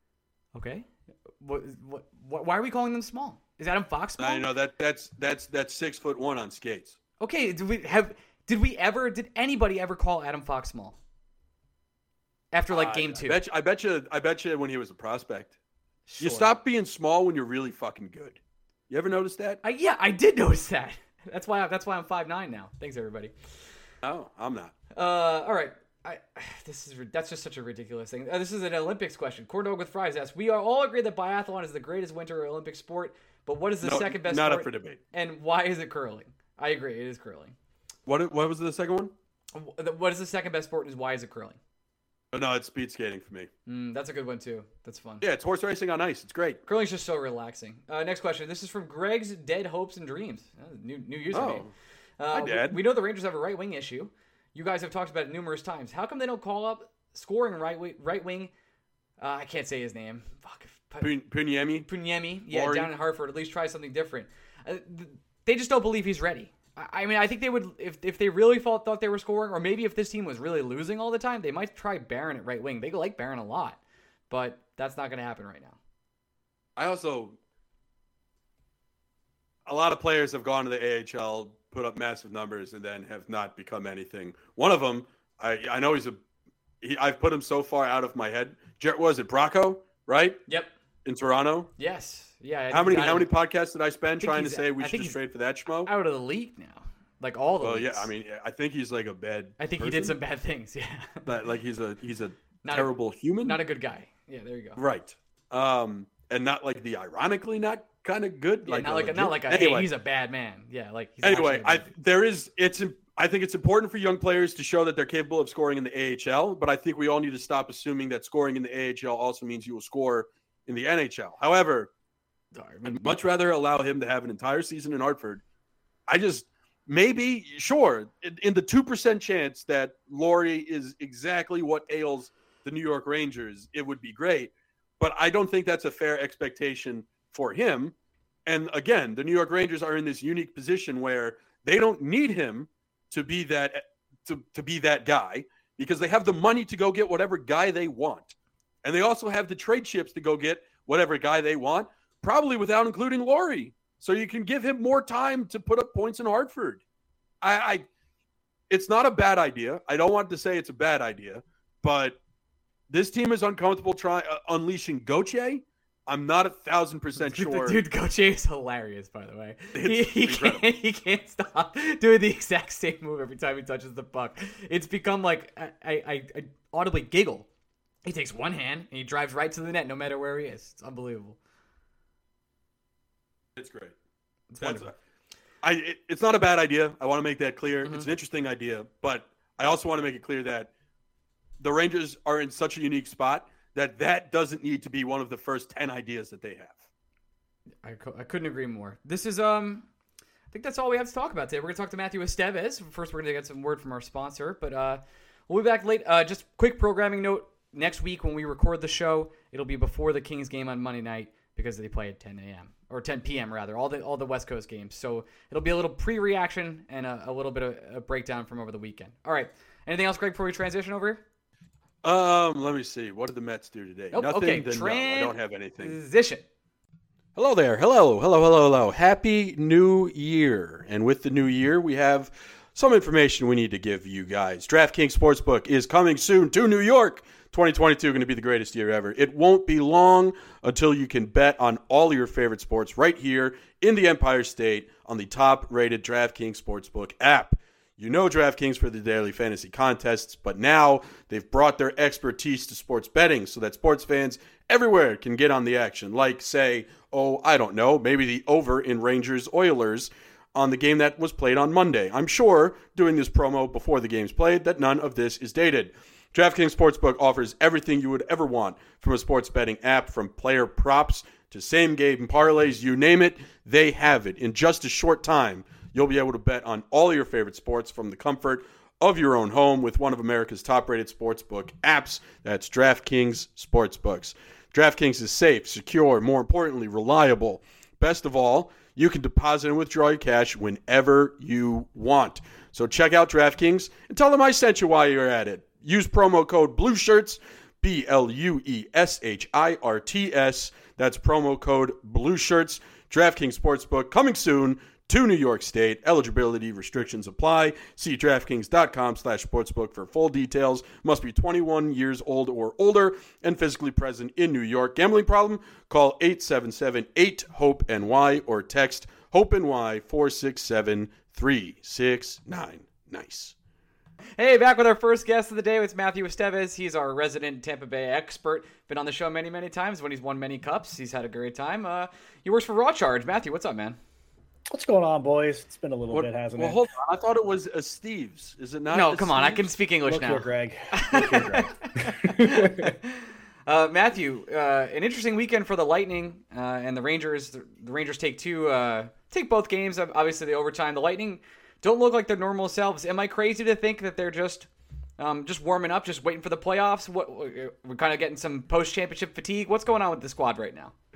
Why are we calling them small? Is Adam Fox small? I know that's 6'1" on skates. Okay, did anybody ever call Adam Fox small? After game 2. I bet you when he was a prospect. Sure. You stop being small when you're really fucking good. You ever notice that? Yeah, I did notice that. That's why I'm 5'9" now. Thanks, everybody. Oh, I'm not. All right. That's just such a ridiculous thing. This is an Olympics question. Corn dog with fries asks, we are all agree that biathlon is the greatest winter Olympic sport, but what is the second best not sport? up for debate. And why is it curling? I agree, it is curling. What was the second one? What is the second best sport and why is it curling? Oh, no, it's speed skating for me. That's a good one too. That's fun. Yeah, it's horse racing on ice. It's great. Curling's just so relaxing. Next question. This is from Greg's Dead Hopes and Dreams. New username. Hi, Dad. We know the Rangers have a right wing issue. You guys have talked about it numerous times. How come they don't call up scoring right wing? I can't say his name. Fuck. Punyemi. Yeah, down in Hartford. At least try something different. They just don't believe he's ready. I mean, I think they would, if they really thought they were scoring, or maybe if this team was really losing all the time, they might try Barron at right wing. They like Barron a lot, but that's not going to happen right now. A lot of players have gone to the AHL, put up massive numbers, and then have not become anything. One of them, I know I've put him so far out of my head. Was it Bracco, right? Yep. In Toronto? Yes. Yeah. How many podcasts did I spend trying to say we should just trade for that schmo? Out of the league now. Like all the Well, leagues. yeah, I mean, I think he's like a bad I think person. he did some bad things, yeah. But like he's a terrible human. Not a good guy. Yeah, there you go. Right. And not like the ironically not kind of good. Yeah, like not like a anyway. hey, he's a bad man. Yeah, like he's Anyway, I think it's important for young players to show that they're capable of scoring in the AHL, but I think we all need to stop assuming that scoring in the AHL also means you will score in the NHL. However, I'd much rather allow him to have an entire season in Hartford. In the 2% chance that Laurie is exactly what ails the New York Rangers, it would be great. But I don't think that's a fair expectation for him. And again, the New York Rangers are in this unique position where they don't need him to be that to be that guy because they have the money to go get whatever guy they want. And they also have the trade chips to go get whatever guy they want, probably without including Laurie. So you can give him more time to put up points in Hartford. It's not a bad idea. I don't want to say it's a bad idea, but this team is uncomfortable unleashing Gauthier. I'm not 1,000% sure. Dude, Gauthier is hilarious, by the way. He can't stop doing the exact same move every time he touches the puck. It's become like I audibly giggle. He takes one hand and he drives right to the net no matter where he is. It's unbelievable. It's great. It's wonderful. It's not a bad idea. I want to make that clear. Mm-hmm. It's an interesting idea, but I also want to make it clear that the Rangers are in such a unique spot that doesn't need to be one of the first 10 ideas that they have. I couldn't agree more. This is I think that's all we have to talk about today. We're going to talk to Matthew Estevez. First, we're going to get some word from our sponsor, but we'll be back late. Just quick programming note. Next week when we record the show, it'll be before the Kings game on Monday night because they play at 10 a.m. or 10 p.m. rather, all the West Coast games. So it'll be a little pre-reaction and a little bit of a breakdown from over the weekend. All right. Anything else, Greg, before we transition over here? Let me see. What did the Mets do today? Nope. Nothing. Okay. No, I don't have anything. Transition. Hello there. Hello. Happy New Year. And with the new year, we have some information we need to give you guys. DraftKings Sportsbook is coming soon to New York. 2022 going to be the greatest year ever. It won't be long until you can bet on all your favorite sports right here in the Empire State on the top-rated DraftKings Sportsbook app. You know DraftKings for the daily fantasy contests, but now they've brought their expertise to sports betting so that sports fans everywhere can get on the action. Like, say, maybe the over in Rangers-Oilers on the game that was played on Monday. I'm sure, doing this promo before the game's played, that none of this is dated. DraftKings Sportsbook offers everything you would ever want from a sports betting app, from player props to same-game parlays, you name it, they have it. In just a short time, you'll be able to bet on all your favorite sports from the comfort of your own home with one of America's top-rated sportsbook apps. That's DraftKings Sportsbooks. DraftKings is safe, secure, more importantly, reliable. Best of all, you can deposit and withdraw your cash whenever you want. So check out DraftKings and tell them I sent you while you're at it. Use promo code BLUESHIRTS, BLUESHIRTS. That's promo code BLUESHIRTS. DraftKings Sportsbook coming soon to New York State. Eligibility restrictions apply. See DraftKings.com/sportsbook for full details. Must be 21 years old or older and physically present in New York. Gambling problem? Call 877-8-HOPE-NY or text HOPE-NY 467-369. Nice. Hey, back with our first guest of the day. It's Matthew Estevez. He's our resident Tampa Bay expert. Been on the show many, many times when he's won many cups. He's had a great time. He works for Raw Charge. Matthew, what's up, man? What's going on, boys? It's been a little bit, hasn't it? Hold on. I thought it was a Steve's. Is it not? No, come on. I can speak English Look now. here, Greg. Look here, Greg. Matthew, an interesting weekend for the Lightning and the Rangers. The Rangers take both games. Obviously, the overtime. The Lightning don't look like their normal selves. Am I crazy to think that they're just warming up, just waiting for the playoffs? We're kind of getting some post-championship fatigue. What's going on with the squad right now?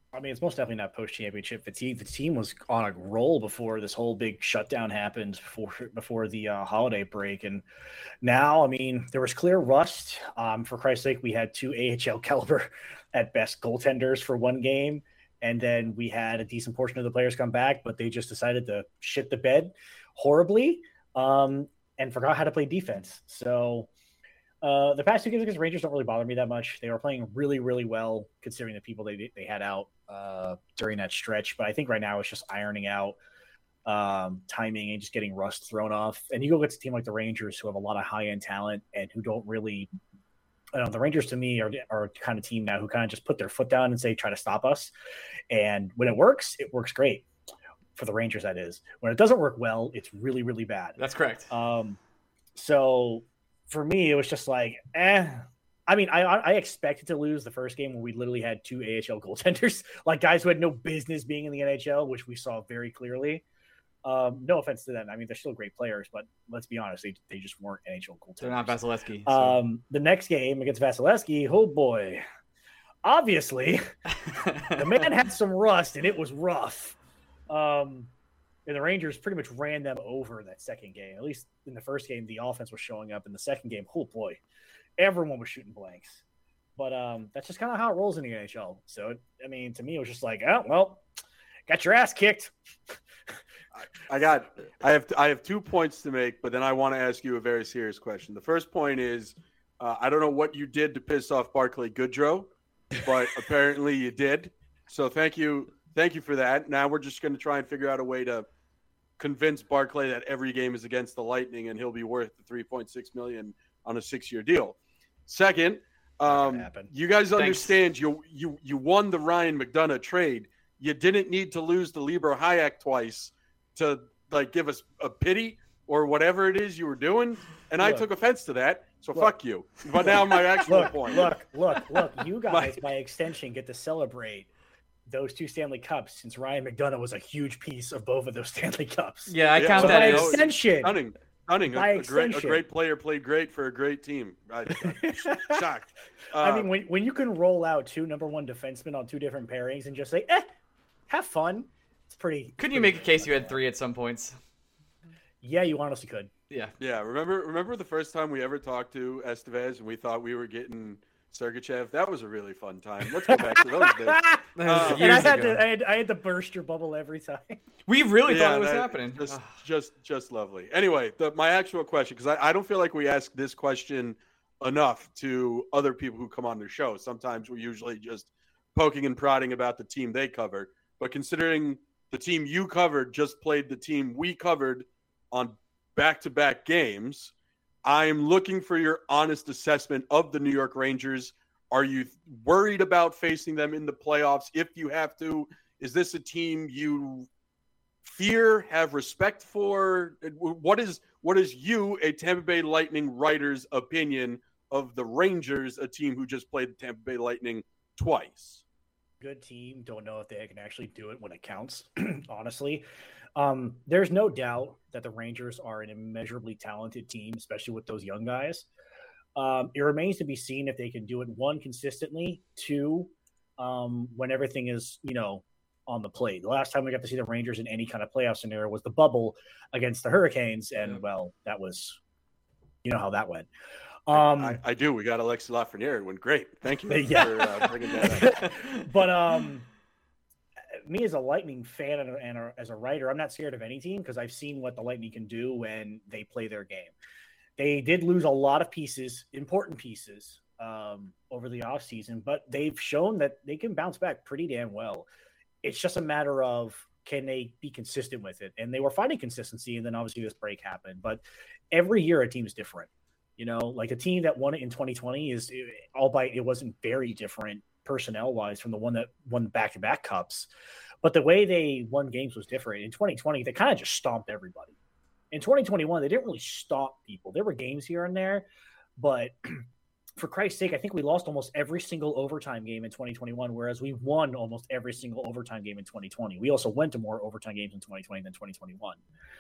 I mean, it's most definitely not post-championship fatigue. The team was on a roll before this whole big shutdown happened before the holiday break. And now, I mean, there was clear rust. For Christ's sake, we had 2 AHL caliber at best goaltenders for one game. And then we had a decent portion of the players come back, but they just decided to shit the bed horribly and forgot how to play defense. So the past 2 games against Rangers don't really bother me that much. They were playing really, really well considering the people they had out during that stretch. But I think right now it's just ironing out timing and just getting rust thrown off. And you go against a team like the Rangers who have a lot of high-end talent and who don't really the Rangers to me are kind of team now who kind of just put their foot down and say, try to stop us. And when it works great for the Rangers. That is, when it doesn't work well, it's really, really bad. That's correct. So for me, it was just like, I mean, I expected to lose the first game when we literally had 2 AHL goaltenders, like guys who had no business being in the NHL, which we saw very clearly. No offense to them. I mean, they're still great players, but let's be honest, they just weren't NHL goaltenders. They're not Vasilevsky. So. The next game against Vasilevsky, oh boy. Obviously, the man had some rust, and it was rough. And the Rangers pretty much ran them over that second game. At least in the first game, the offense was showing up. In the second game, oh boy, everyone was shooting blanks. But that's just kind of how it rolls in the NHL. So, I mean, to me, it was just like, oh, well, got your ass kicked. I have 2 points to make, but then I want to ask you a very serious question. The first point is, I don't know what you did to piss off Barclay Goodrow, but apparently you did. So thank you for that. Now we're just going to try and figure out a way to convince Barclay that every game is against the Lightning and he'll be worth the $3.6 million on a 6-year deal. Second, you guys understand you won the Ryan McDonagh trade. You didn't need to lose the Libor Hayek twice to like give us a pity or whatever it is you were doing. And I took offense to that. So fuck you. But now my actual point. Look. You guys, by extension, get to celebrate those 2 Stanley Cups since Ryan McDonagh was a huge piece of both of those Stanley Cups. Yeah, I count that. By extension. Stunning. A great player played great for a great team. I'm shocked. I mean, when you can roll out 2 number 1 defensemen on 2 different pairings and just say, have fun. It's pretty. Couldn't you make a case you had 3 at some points? Yeah, you honestly could. Yeah. Yeah. Remember the first time we ever talked to Estevez and we thought we were getting Sergachev? That was a really fun time. Let's go back to those days. And I had to burst your bubble every time. We really thought it was happening. Just lovely. Anyway, my actual question, because I don't feel like we ask this question enough to other people who come on their show. Sometimes we're usually just poking and prodding about the team they cover. But considering the team you covered just played the team we covered on back-to-back games, I'm looking for your honest assessment of the New York Rangers. Are you worried about facing them in the playoffs if you have to? Is this a team you fear, have respect for? What is you, a Tampa Bay Lightning writer's opinion of the Rangers, a team who just played the Tampa Bay Lightning twice? Good team. Don't know if they can actually do it when it counts, honestly. There's no doubt that the Rangers are an immeasurably talented team, especially with those young guys. It remains to be seen if they can do it, 1, consistently, 2, when everything is, on the plate. The last time we got to see the Rangers in any kind of playoff scenario was the bubble against the Hurricanes, and, well, that was, how that went. I do. We got Alexis Lafreniere. It went great. Thank you for bringing that up. But me as a Lightning fan and as a writer, I'm not scared of any team because I've seen what the Lightning can do when they play their game. They did lose a lot of pieces, important pieces, over the offseason, but they've shown that they can bounce back pretty damn well. It's just a matter of can they be consistent with it? And they were finding consistency, and then obviously this break happened. But every year a team is different. Like the team that won it in 2020 is, albeit it wasn't very different personnel-wise from the one that won back-to-back cups. But the way they won games was different. In 2020, they kind of just stomped everybody. In 2021, they didn't really stomp people. There were games here and there, but for Christ's sake, I think we lost almost every single overtime game in 2021, whereas we won almost every single overtime game in 2020. We also went to more overtime games in 2020 than 2021.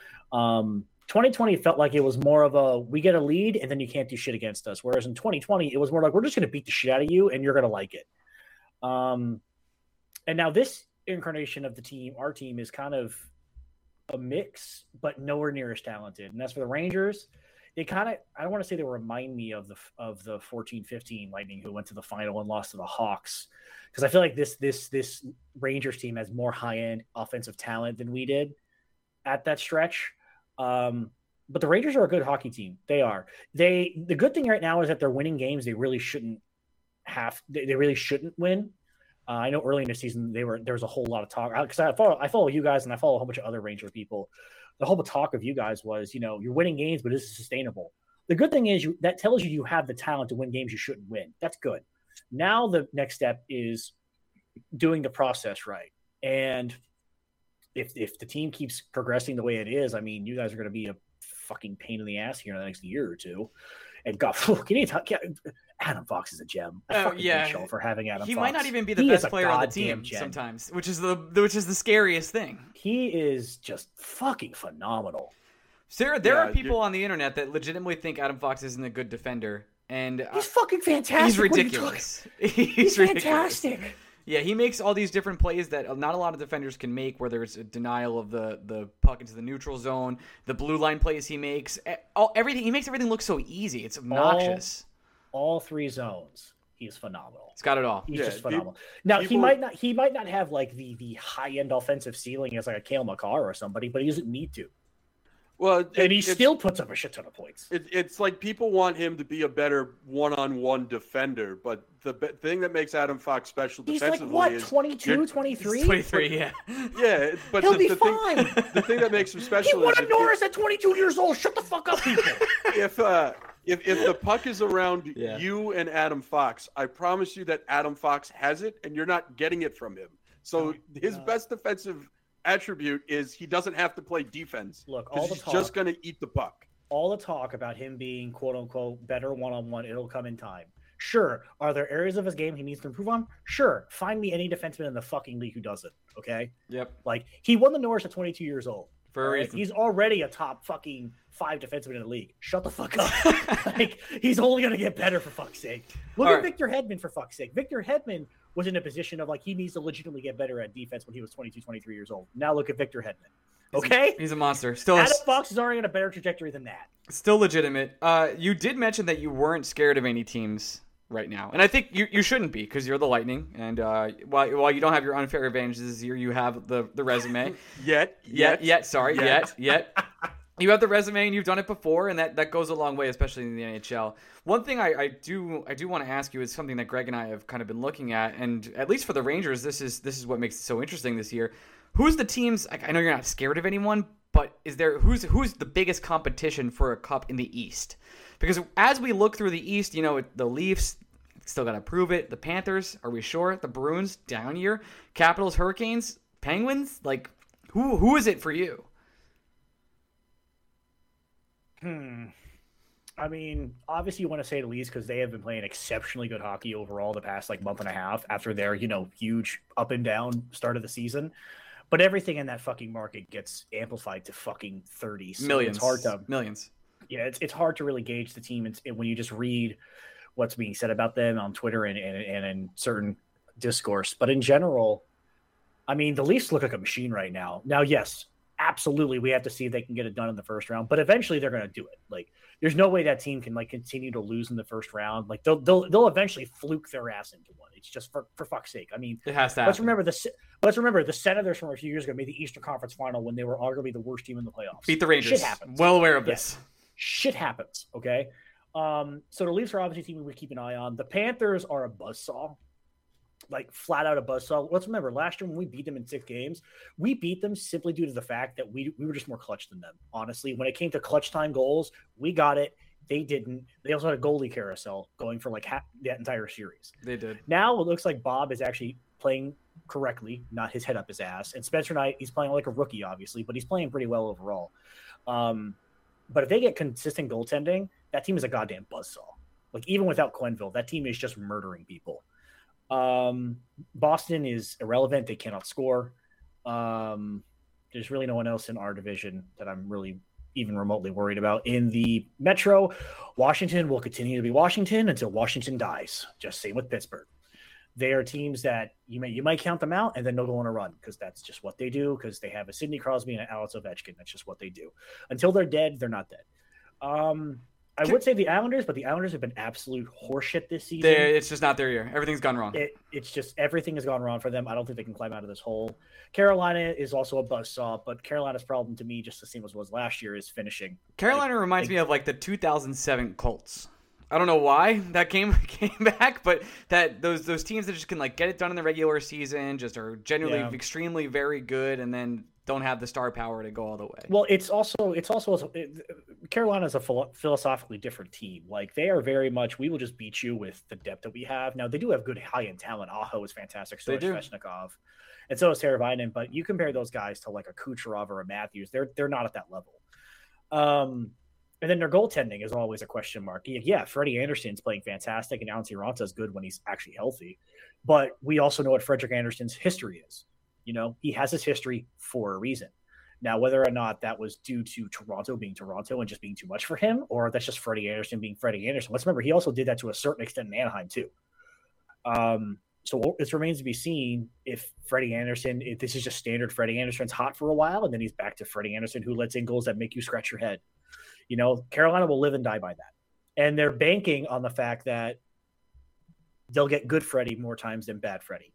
2020 felt like it was more of a, we get a lead and then you can't do shit against us. Whereas in 2020, it was more like, we're just going to beat the shit out of you and you're going to like it. And now this incarnation of the team, our team, is kind of a mix, but nowhere near as talented. And as for the Rangers, they kind of, I don't want to say they remind me of the 14-15 Lightning who went to the final and lost to the Hawks. Because I feel like this Rangers team has more high-end offensive talent than we did at that stretch. But the Rangers are a good hockey team. They are. The good thing right now is that they're winning games they really shouldn't they really shouldn't win. I know early in the season there was a whole lot of talk, because I follow you guys and I follow a whole bunch of other Ranger people. The whole talk of you guys was, you're winning games, but this is sustainable. The good thing is that tells you have the talent to win games you shouldn't win. That's good. Now the next step is doing the process right. And if the team keeps progressing the way it is, I mean, you guys are going to be a fucking pain in the ass here in the next year or two. And God, Adam Fox is a gem. Yeah, for having Adam Fox. He might not even be the best player on the team sometimes, which is the scariest thing. He is just fucking phenomenal. Sarah, there are people on the internet that legitimately think Adam Fox isn't a good defender, and he's fucking fantastic. He's ridiculous. He's fantastic. Yeah, he makes all these different plays that not a lot of defenders can make, where there's a denial of the puck into the neutral zone, the blue line plays he makes, everything. He makes everything look so easy. It's obnoxious. All three zones, he's phenomenal. He's got it all. He's just phenomenal. Now he might not have like the high end offensive ceiling as like a Cale Makar or somebody, but he doesn't need to. Well, and he still puts up a shit ton of points. It's like people want him to be a better one-on-one defender, but the thing that makes Adam Fox special defensively is 22, 23? 23, yeah. Yeah, but he'll be fine. The thing that makes him special he won a Norris at 22 years old. Shut the fuck up, people. If the puck is around you and Adam Fox, I promise you that Adam Fox has it, and you're not getting it from him. So his best defensive attribute is he doesn't have to play defense. Look, he's just going to eat the puck. All the talk about him being quote unquote better one-on-one, it'll come in time. Sure. Are there areas of his game he needs to improve on? Sure. Find me any defenseman in the fucking league who does it. Okay. Yep. Like he won the Norris at 22 years old. For a reason. He's already a top fucking 5 defenseman in the league. Shut the fuck up. Like he's only going to get better for fuck's sake. Look at Victor Hedman for fuck's sake. Victor Hedman was in a position of like he needs to legitimately get better at defense when he was 22, 23 years old. Now look at Victor Hedman. Okay? He's a monster. Still, Adam Fox is already on a better trajectory than that. Still legitimate. You did mention that you weren't scared of any teams right now. And I think you shouldn't be, because you're the Lightning. And while you don't have your unfair advantages this year, you have the resume. Yet. You have the resume and you've done it before, and that goes a long way, especially in the NHL. One thing I do want to ask you is something that Greg and I have kind of been looking at, and at least for the Rangers, this is what makes it so interesting this year. Who's the teams? I know you're not scared of anyone, but who's the biggest competition for a cup in the East? Because as we look through the East, the Leafs still got to prove it. The Panthers, are we sure? The Bruins, down year. Capitals, Hurricanes, Penguins. Like who is it for you? I mean, obviously you want to say the Leafs because they have been playing exceptionally good hockey overall the past month and a half after their, huge up and down start of the season. But everything in that fucking market gets amplified to fucking 30. So millions. It's hard to millions. Yeah, it's hard to really gauge the team when you just read what's being said about them on Twitter and in certain discourse. But in general, I mean, the Leafs look like a machine right now. Now, yes, absolutely, we have to see if they can get it done in the first round, but eventually they're going to do it. Like, there's no way that team can continue to lose in the first round. Like, they'll eventually fluke their ass into one. It's just for fuck's sake. I mean, it has to happen. Let's remember the Senators from a few years ago made the Eastern Conference Final when they were arguably the worst team in the playoffs. Beat the Rangers. Shit happens. Well aware of this. Yeah. Shit happens. Okay. So the Leafs are obviously a team we keep an eye on. The Panthers are a buzzsaw. Like flat out a buzzsaw. Let's remember last year when we beat them in 6 games, we beat them simply due to the fact that we were just more clutch than them. Honestly, when it came to clutch time goals, we got it. They didn't. They also had a goalie carousel going for that entire series. They did. Now it looks like Bob is actually playing correctly, not his head up his ass. And Spencer Knight, he's playing like a rookie, obviously, but he's playing pretty well overall. But if they get consistent goaltending, that team is a goddamn buzzsaw. Like even without Quenneville, that team is just murdering people. Boston is irrelevant. They cannot score. There's really no one else in our division that I'm really even remotely worried about. In the Metro, Washington will continue to be Washington until Washington dies. Just same with Pittsburgh. They are teams that you might count them out, and then they'll go on a run because that's just what they do. Because they have a Sidney Crosby and an Alex Ovechkin. That's just what they do. Until they're dead, they're not dead. I would say the Islanders, but the Islanders have been absolute horseshit this season. It's just not their year. Everything's gone wrong. It's just everything has gone wrong for them. I don't think they can climb out of this hole. Carolina is also a buzzsaw, but Carolina's problem to me, just the same as was last year, is finishing. Carolina reminds me of like the 2007 Colts. I don't know why that came back, but that those teams that just can like get it done in the regular season just are genuinely extremely very good, and then don't have the star power to go all the way. Well, Carolina's a philosophically different team. Like they are very much, we will just beat you with the depth that we have. Now they do have good high-end talent. Aho is fantastic. So is Svechnikov, and so is Teravainen. But you compare those guys to like a Kucherov or a Matthews, they're not at that level. And then their goaltending is always a question mark. Yeah, Freddie Anderson's playing fantastic, and Antti Raanta is good when he's actually healthy. But we also know what Frederik Andersen's history is. You know, he has his history for a reason. Now, whether or not that was due to Toronto being Toronto and just being too much for him, or that's just Freddie Andersen being Freddie Andersen. Let's remember, he also did that to a certain extent in Anaheim too. So it remains to be seen if Freddie Andersen, if this is just standard Freddie Andersen's hot for a while, and then he's back to Freddie Andersen who lets in goals that make you scratch your head. You know, Carolina will live and die by that. And they're banking on the fact that they'll get good Freddie more times than bad Freddie.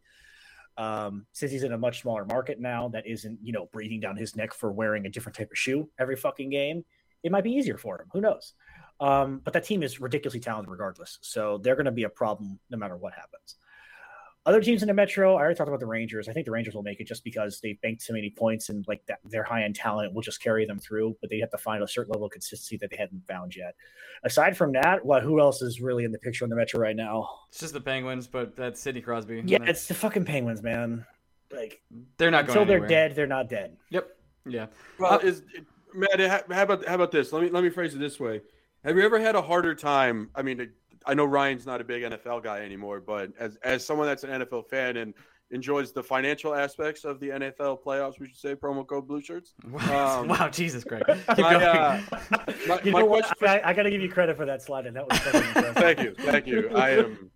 Since he's in a much smaller market now that isn't, you know, breathing down his neck for wearing a different type of shoe every fucking game, it might be easier for him. Who knows? But that team is ridiculously talented regardless. So they're going to be a problem no matter what happens. Other teams in the Metro, I already talked about the Rangers. I think the Rangers will make it just because they've banked so many points, and like that, their high-end talent will just carry them through, but they have to find a certain level of consistency that they hadn't found yet. Aside from that, who else is really in the picture in the Metro right now? It's just the Penguins, but that's Sidney Crosby. Yeah, it's the fucking Penguins, man. Like they're not going until anywhere. They're dead. They're not dead. Yep. Yeah. Well, Matt, how about this? Let me phrase it this way. Have you ever had a harder time? I mean, I know Ryan's not a big NFL guy anymore, but as someone that's an NFL fan and enjoys the financial aspects of the NFL playoffs, we should say promo code Blue Shirts. Wow, Jesus, Greg. My question, I got to give you credit for that slide, and that was fucking impressive. Thank you. I am.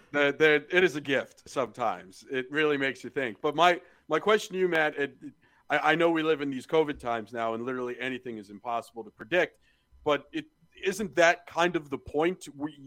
It is a gift sometimes. It really makes you think. But my question to you, Matt, I know we live in these COVID times now, and literally anything is impossible to predict, but isn't that kind of the point?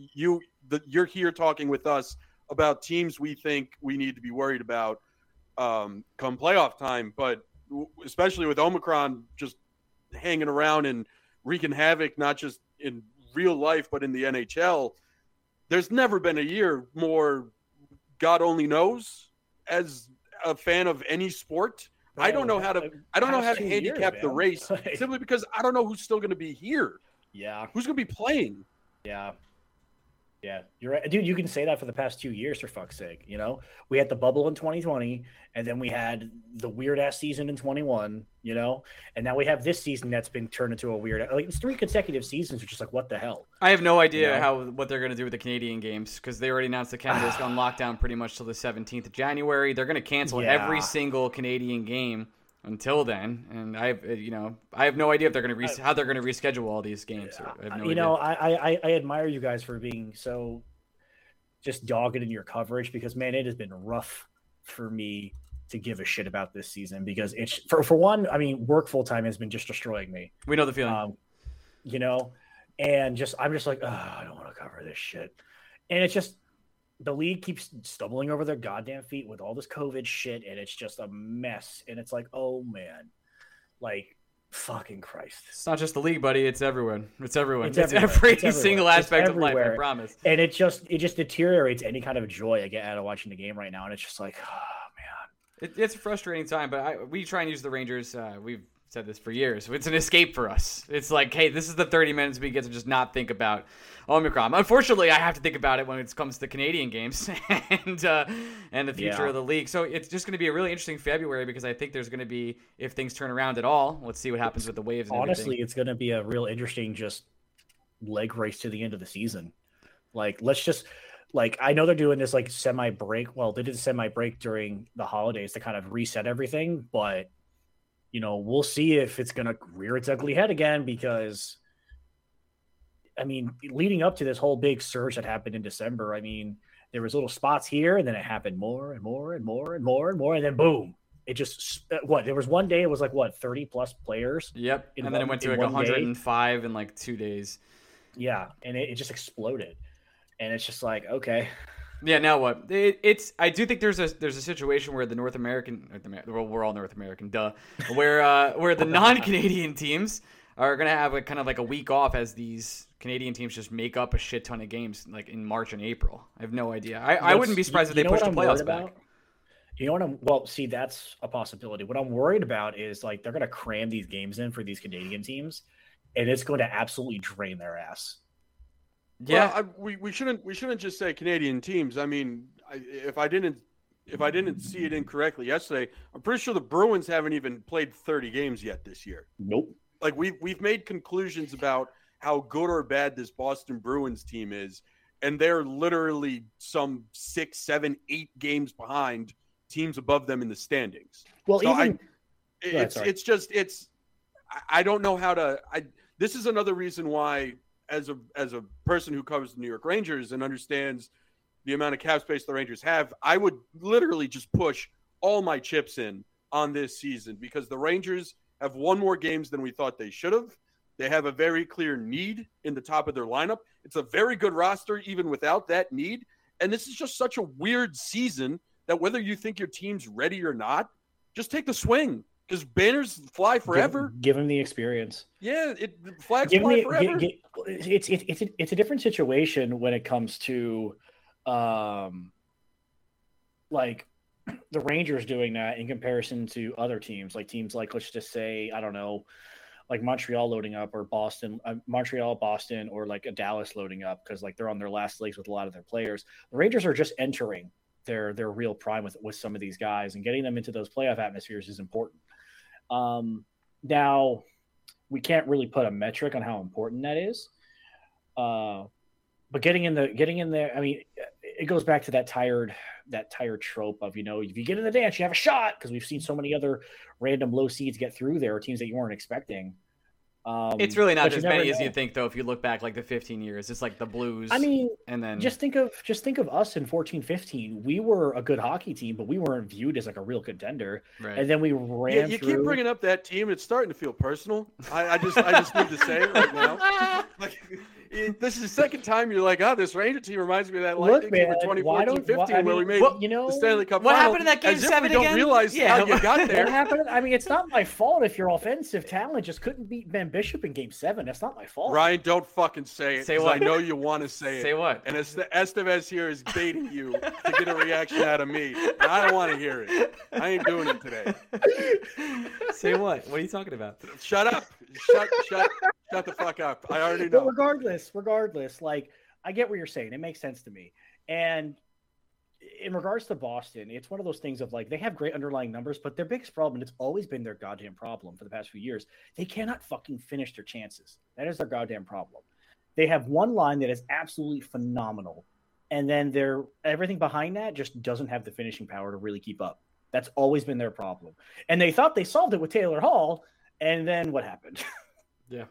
You're here talking with us about teams we think we need to be worried about come playoff time, but especially with Omicron just hanging around and wreaking havoc, not just in real life, but in the NHL, there's never been a year more God only knows as a fan of any sport. I don't know how to handicap the race simply because I don't know who's still going to be here. Yeah. Who's going to be playing? Yeah. Yeah. You're right. Dude, you can say that for the past 2 years, for fuck's sake. You know, we had the bubble in 2020, and then we had the weird ass season in 21, you know, and now we have this season that's been turned into a weird, like it's 3 consecutive seasons. Which is like, what the hell? I have no idea what they're going to do with the Canadian games, because they already announced that Canada's on lockdown pretty much till the 17th of January. They're going to cancel every single Canadian game until then, and I have no idea if they're going to how they're going to reschedule all these games. I have no idea. I admire you guys for being so just dogged in your coverage, because man, it has been rough for me to give a shit about this season, because it's for one, I mean, work full time has been just destroying me. We know the feeling, you know, and I'm just like, I don't want to cover this shit, and it's just. The league keeps stumbling over their goddamn feet with all this COVID shit, and it's just a mess. And it's like, oh man, like fucking Christ. It's not just the league, buddy. It's everyone. It's everyone. It's everywhere. Every single aspect of life. I promise. And it just deteriorates any kind of joy I get out of watching the game right now. And it's just like, oh man, it's a frustrating time. But we try and use the Rangers. We've said this for years. It's an escape for us. It's like, hey, this is the 30 minutes we get to just not think about Omicron. Unfortunately, I have to think about it when it comes to Canadian games and the future of the league. So it's just going to be a really interesting February, because I think there's going to be, if things turn around at all, let's see what happens with the waves. And honestly, everything. It's going to be a real interesting just leg race to the end of the season. Like, let's just. Like, I know they're doing this like semi-break. Well, they did a semi-break during the holidays to kind of reset everything, but you know, we'll see if it's going to rear its ugly head again, because, I mean, leading up to this whole big surge that happened in December, I mean, There was little spots here, and then it happened more and more and more and more and more, and then boom. It just there was one day it was like 30 plus players. Yep. And then it went to like 105 in like 2 days. Yeah, and it just exploded. And it's just like, okay. Yeah, now what? I do think there's a situation where the North American, well, we're all North American, duh, where the non-Canadian teams are gonna have kind of like a week off as these Canadian teams just make up a shit ton of games like in March and April. I have no idea. I wouldn't be surprised if they pushed the playoffs back. You know what see, that's a possibility. What I'm worried about is like they're gonna cram these games in for these Canadian teams, and it's going to absolutely drain their ass. Yeah, well, we shouldn't just say Canadian teams. I mean, if I didn't see it incorrectly yesterday, I'm pretty sure the Bruins haven't even played 30 games yet this year. Nope. Like we've made conclusions about how good or bad this Boston Bruins team is, and they're literally some 6, 7, 8 games behind teams above them in the standings. Well, so I don't know how to. This is another reason why, as a person who covers the New York Rangers and understands the amount of cap space the Rangers have, I would literally just push all my chips in on this season because the Rangers have won more games than we thought they should have. They have a very clear need in the top of their lineup. It's a very good roster even without that need. And this is just such a weird season that whether you think your team's ready or not, just take the swing. Because banners fly forever. Give them the experience. Yeah, flags fly forever. It's a different situation when it comes to, like the Rangers doing that in comparison to other teams, like teams like let's just say I don't know, like Montreal loading up or Boston, Boston, or like a Dallas loading up because like they're on their last legs with a lot of their players. The Rangers are just entering their real prime with some of these guys, and getting them into those playoff atmospheres is important. Now we can't really put a metric on how important that is. But getting in there, I mean, it goes back to that tired trope of, if you get in the dance, you have a shot, because we've seen so many other random low seeds get through there, or teams that you weren't expecting. It's really not as many as you think, though. If you look back like the 15 years, it's like the Blues. I mean, and then just think of us in 14-15. We were a good hockey team, but we weren't viewed as like a real contender. Right. And then we ran. You keep bringing up that team. It's starting to feel personal. I just need to say it right now. This is the second time you're like, this Ranger team reminds me of that Lightning team in 2014-15 where we made the Stanley Cup What final. happened in that game as 7 if we again? Don't realize how you got there. What happened? I mean, it's not my fault if your offensive talent just couldn't beat Ben Bishop in Game 7. That's not my fault. Ryan, don't fucking say it. Say what? I know you want to say it. Say what? And Estevez here is baiting you to get a reaction out of me. And I don't want to hear it. I ain't doing it today. Say what? What are you talking about? Shut up. Shut the fuck up. I already know. But regardless, like, I get what you're saying. It makes sense to me. And in regards to Boston, it's one of those things of like, they have great underlying numbers, but their biggest problem, and it's always been their goddamn problem for the past few years, they cannot fucking finish their chances. That is their goddamn problem. They have one line that is absolutely phenomenal, and then everything behind that just doesn't have the finishing power to really keep up. That's always been their problem. And they thought they solved it with Taylor Hall, and then what happened? Yeah.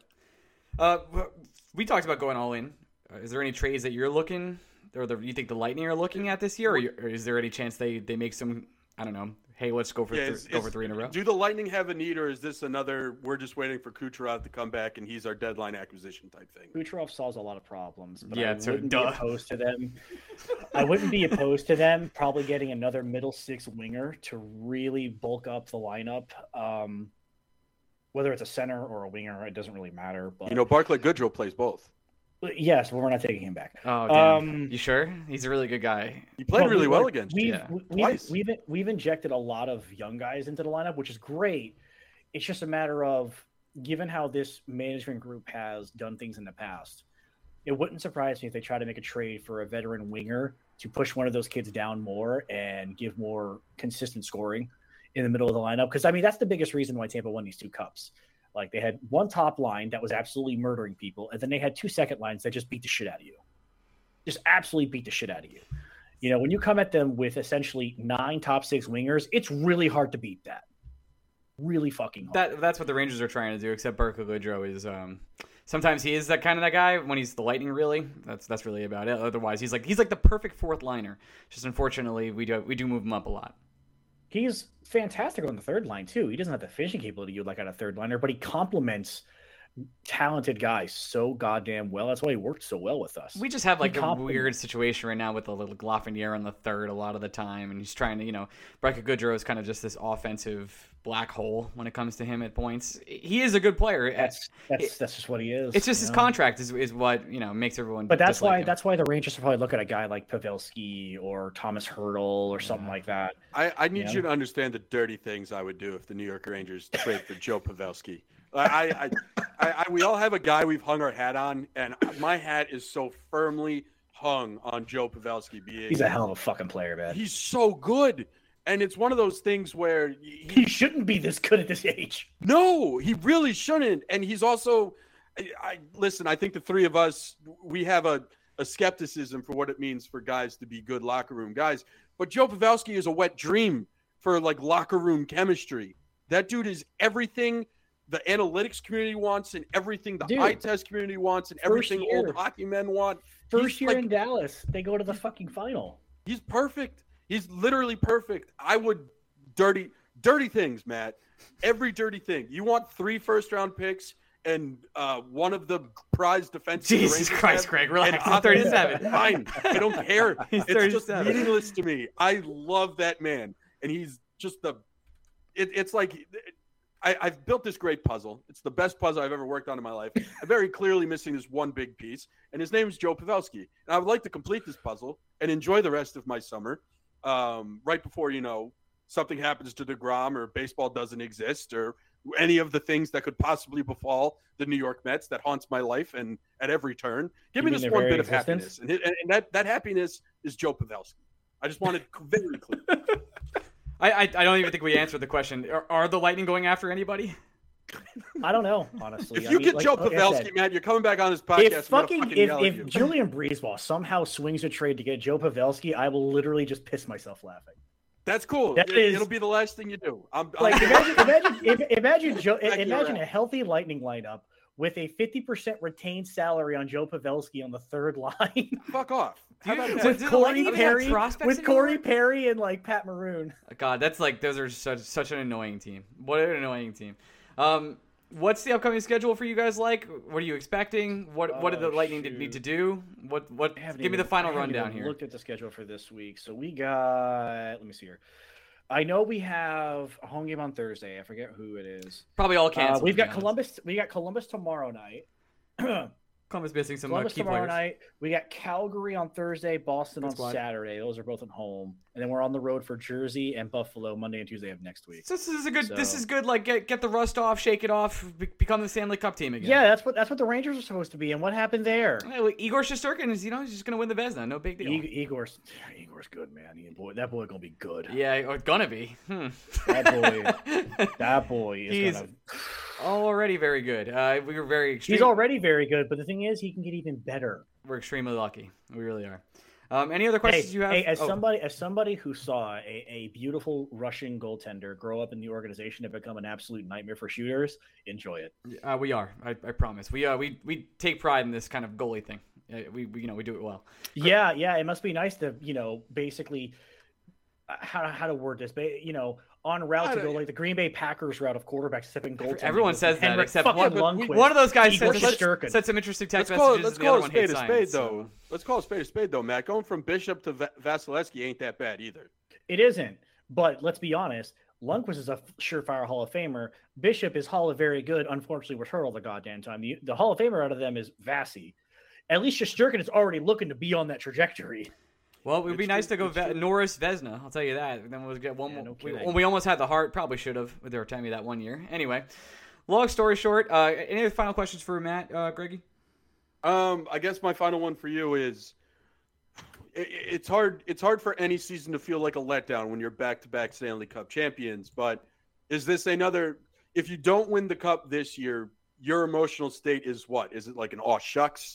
We talked about going all in. Is there any trades that you're looking, or you think the Lightning are looking at this year, or is there any chance they make some, I don't know, hey, let's go for 3 in a row? Do the Lightning have a need, or is this another, we're just waiting for Kucherov to come back and he's our deadline acquisition type thing? Kucherov solves a lot of problems, but yeah, I wouldn't be opposed to them. I wouldn't be opposed to them probably getting another middle six winger to really bulk up the lineup. Whether it's a center or a winger, it doesn't really matter. But Barclay Goodrow plays both. Yes, but we're not taking him back. Oh, damn. You sure? He's a really good guy. He played really well against you. We've injected a lot of young guys into the lineup, which is great. It's just a matter of, given how this management group has done things in the past, it wouldn't surprise me if they try to make a trade for a veteran winger to push one of those kids down more and give more consistent scoring in the middle of the lineup. Because, I mean, that's the biggest reason why Tampa won these 2 cups. Like, they had one top line that was absolutely murdering people, and then they had 2 second lines that just beat the shit out of you. Just absolutely beat the shit out of you. When you come at them with essentially 9 top 6 wingers, it's really hard to beat that. Really fucking hard. That's what the Rangers are trying to do, except Barclay Goodrow is Sometimes he is that guy. When he's the Lightning, really, that's really about it. Otherwise, he's like the perfect fourth liner. Just unfortunately, we do move him up a lot. He's fantastic on the third line too. He doesn't have the finishing capability you'd like on a third liner, but he complements talented guys so goddamn well. That's why he worked so well with us. We just have like a weird situation right now with the little Lafreniere on the third a lot of the time, and he's trying to, Breka Goodrow is kind of just this offensive black hole when it comes to him at points. He is a good player. That's just what he is. It's just his contract is what makes everyone. But that's why the Rangers will probably look at a guy like Pavelski or Thomas Hurdle or something like that. I need you to understand the dirty things I would do if the New York Rangers trade for Joe Pavelski. We all have a guy we've hung our hat on, and my hat is so firmly hung on Joe Pavelski. He's a hell of a fucking player, man. He's so good, and it's one of those things where he shouldn't be this good at this age. No, he really shouldn't. And he's also, listen, I think the three of us, we have a skepticism for what it means for guys to be good locker room guys. But Joe Pavelski is a wet dream for like locker room chemistry. That dude is everything the analytics community wants and everything the eye test community wants and everything old hockey men want. First year in Dallas, they go to the fucking final. He's perfect. He's literally perfect. I would dirty things, Matt. Every dirty thing. You want 3 first-round picks and one of the prize defensive. Jesus Christ, Greg, relax. He's 37. Fine. I don't care. He's it's 37. Just meaningless to me. I love that man, and he's just it's like. I've built this great puzzle. It's the best puzzle I've ever worked on in my life. I'm very clearly missing this one big piece, and his name is Joe Pavelski. And I would like to complete this puzzle and enjoy the rest of my summer right before, something happens to DeGrom or baseball doesn't exist or any of the things that could possibly befall the New York Mets that haunts my life and at every turn. Give me this one bit of happiness. And that happiness is Joe Pavelski. I just want it very clear. I don't even think we answered the question. Are the Lightning going after anybody? I don't know, honestly. If you get Joe Pavelski, man, you're coming back on this podcast. If Julian Breezeball somehow swings a trade to get Joe Pavelski, I will literally just piss myself laughing. That's cool. It'll be the last thing you do. Imagine a healthy Lightning lineup with a 50% retained salary on Joe Pavelski on the third line. Fuck off. With Corey Perry and like Pat Maroon. God, that's like those are such an annoying team. What an annoying team. What's the upcoming schedule for you guys like? What are you expecting? What did the Lightning need to do? Give me the final rundown here. Looked at the schedule for this week. So we got, let me see here. I know we have a home game on Thursday. I forget who it is. Probably all canceled. We've got Columbus. We got Columbus tomorrow night. Columbus missing some Columbus key tomorrow players. Night. We got Calgary on Thursday, Boston on Saturday. Those are both at home, and then we're on the road for Jersey and Buffalo Monday and Tuesday of next week. So this is a good. This is good. Like get the rust off, shake it off, become the Stanley Cup team again. Yeah, that's what the Rangers are supposed to be. And what happened there? Igor Shesterkin is he's just gonna win the Vezina. No big deal. Igor's good, man. That boy gonna be good. Yeah, gonna be. That boy is gonna. Already very good. We were very extreme. He's already very good, but the thing is, he can get even better. We're extremely lucky. We really are. Any other questions you have? Hey, as somebody who saw a beautiful Russian goaltender grow up in the organization and become an absolute nightmare for shooters, enjoy it. We are. I promise. We take pride in this kind of goalie thing. We do it well. Yeah. It must be nice to basically how to word this, on route to go like the Green Bay Packers route of quarterbacks stepping goaltending. Everyone says that except Lundqvist, one of those guys said some interesting text messages. Let's call it a spade though. Let's call it a spade though, Matt. Going from Bishop to Vasilevsky ain't that bad either. It isn't, but let's be honest. Lundqvist is a surefire Hall of Famer. Bishop is Hall of Very Good. Unfortunately, was hurt all the goddamn time. The Hall of Famer out of them is Vasi. At least Shesterkin is already looking to be on that trajectory. Well, it would be nice to go Norris Vezina. I'll tell you that. Then we'll get one more. We almost had the Hart. Probably should have. They were telling me that 1 year. Anyway, long story short. Any other final questions for Matt, Greggy? I guess my final one for you is, it's hard for any season to feel like a letdown when you're back-to-back Stanley Cup champions. But is this another? If you don't win the cup this year, your emotional state is what? Is it like an aw shucks?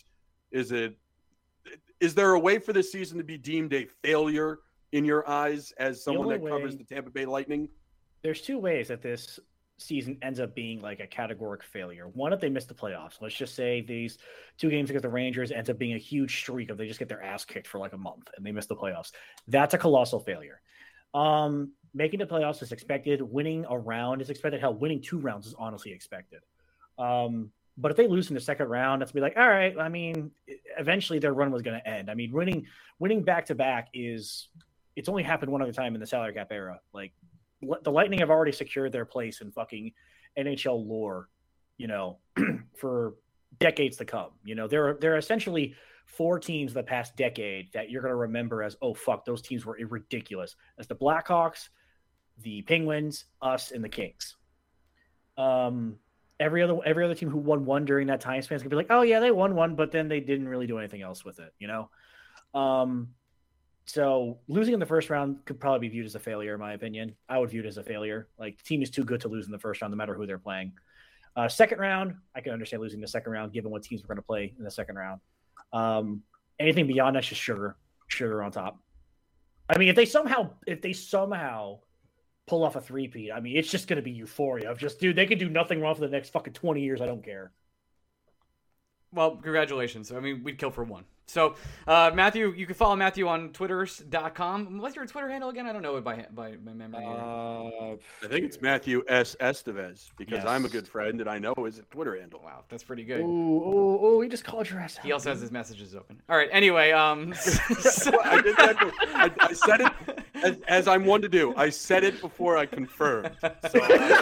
Is there a way for this season to be deemed a failure in your eyes as someone that covers the Tampa Bay Lightning? There's two ways that this season ends up being like a categorical failure. One, if they miss the playoffs, let's just say these 2 games against the Rangers ends up being a huge streak of they just get their ass kicked for like a month and they miss the playoffs. That's a colossal failure. Making the playoffs is expected. Winning a round is expected. Hell, winning 2 rounds is honestly expected. But if they lose in the second round, that's be like, all right. I mean, eventually their run was going to end. I mean, winning back to back it's only happened one other time in the salary cap era. Like the Lightning have already secured their place in fucking NHL lore, for decades to come. There are essentially 4 teams the past decade that you're going to remember as, oh fuck, those teams were ridiculous. As the Blackhawks, the Penguins, us, and the Kings. Every other team who won 1 during that time span is gonna be like, oh yeah, they won 1, but then they didn't really do anything else with it, So losing in the first round could probably be viewed as a failure, in my opinion. I would view it as a failure. Like the team is too good to lose in the first round, no matter who they're playing. Second round, I can understand losing the second round, given what teams we're going to play in the second round. Anything beyond that's just sugar on top. I mean, if they somehow pull off a 3-peat, I mean, it's just going to be euphoria of just, dude, they could do nothing wrong for the next fucking 20 years. I don't care. Well, congratulations. I mean, we'd kill for 1. So, Matthew, you can follow Matthew on twitters.com. What's your Twitter handle again? I don't know it by memory. I think it's Matthew S. Estevez, because Yes. I'm a good friend and I know his Twitter handle. Wow, that's pretty good. Oh, he just called your ass out. He also has his messages open. All right, anyway. I did that. I said it as I'm one to do. I said it before I confirmed. So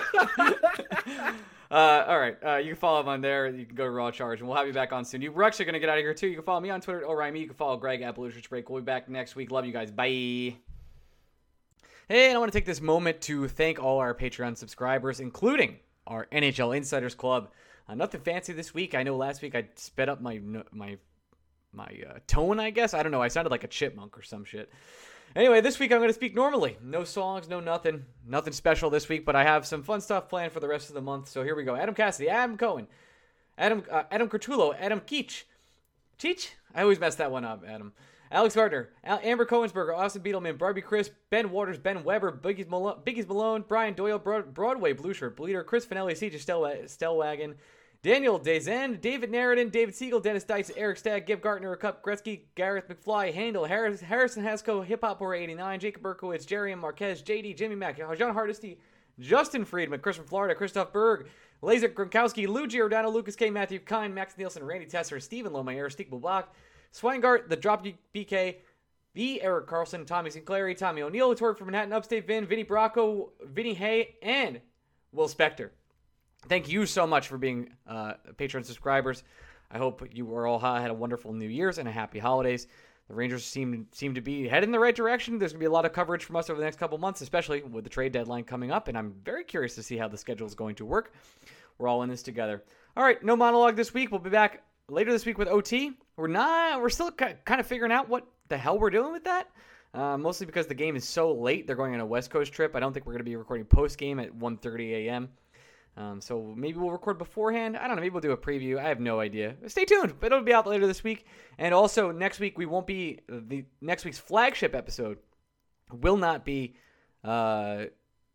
all right. You can follow him on there. You can go to Raw Charge, and we'll have you back on soon. We're actually going to get out of here, too. You can follow me on Twitter at ORIME. You can follow Greg at Blue Shirts Break. We'll be back next week. Love you guys. Bye. Hey, and I want to take this moment to thank all our Patreon subscribers, including our NHL Insiders Club. Nothing fancy this week. I know last week I sped up my tone, I guess. I don't know. I sounded like a chipmunk or some shit. Anyway, this week I'm going to speak normally. No songs, no nothing. Nothing special this week, but I have some fun stuff planned for the rest of the month. So here we go. Adam Cassidy, Adam Cohen, Adam Curtulo, Adam Keach. Cheech? I always mess that one up, Adam. Alex Gardner, Amber Cohensberger, Austin Beetleman, Barbie Crisp, Ben Waters, Ben Weber, Biggies Malone, Brian Doyle, Broadway Blue Shirt Bleeder, Chris Finelli, Siege Stellwagen, Daniel Dezen, David Narradin, David Siegel, Dennis Dice, Eric Stagg, Gib Gartner, Cup Gretzky, Gareth McFly, Handel, Harrison Hasco, Hip Hop Horror 89, Jacob Berkowitz, Jerry M. Marquez, JD, Jimmy Mack, John Hardesty, Justin Friedman, Chris from Florida, Christoph Berg, Laser Gronkowski, Lou Giordano, Lucas K. Matthew Kine, Max Nielsen, Randy Tesser, Stephen Lomayer, Steve Bubak, Swangart, The Drop BK, the Eric Carlson, Tommy Sinclair, Tommy O'Neill, the Torque from Manhattan, Upstate Vin, Vinny Bracco, Vinny Hay, and Will Spector. Thank you so much for being Patreon subscribers. I hope you were all had a wonderful New Year's and a happy holidays. The Rangers seem to be heading in the right direction. There's going to be a lot of coverage from us over the next couple months, especially with the trade deadline coming up, and I'm very curious to see how the schedule is going to work. We're all in this together. All right, no monologue this week. We'll be back later this week with OT. We're still kind of figuring out what the hell we're doing with that. Mostly because the game is so late. They're going on a West Coast trip. I don't think we're going to be recording post-game at 1:30 a.m., so maybe we'll record beforehand. I don't know. Maybe we'll do a preview. I have no idea. Stay tuned, but it'll be out later this week. And also next week, we won't be next week's flagship episode will not be. We'll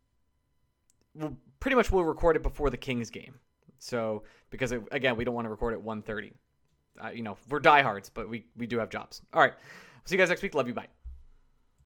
record it before the Kings game. So because again, we don't want to record at 1:30. We're diehards, but we do have jobs. All right. See you guys next week. Love you. Bye.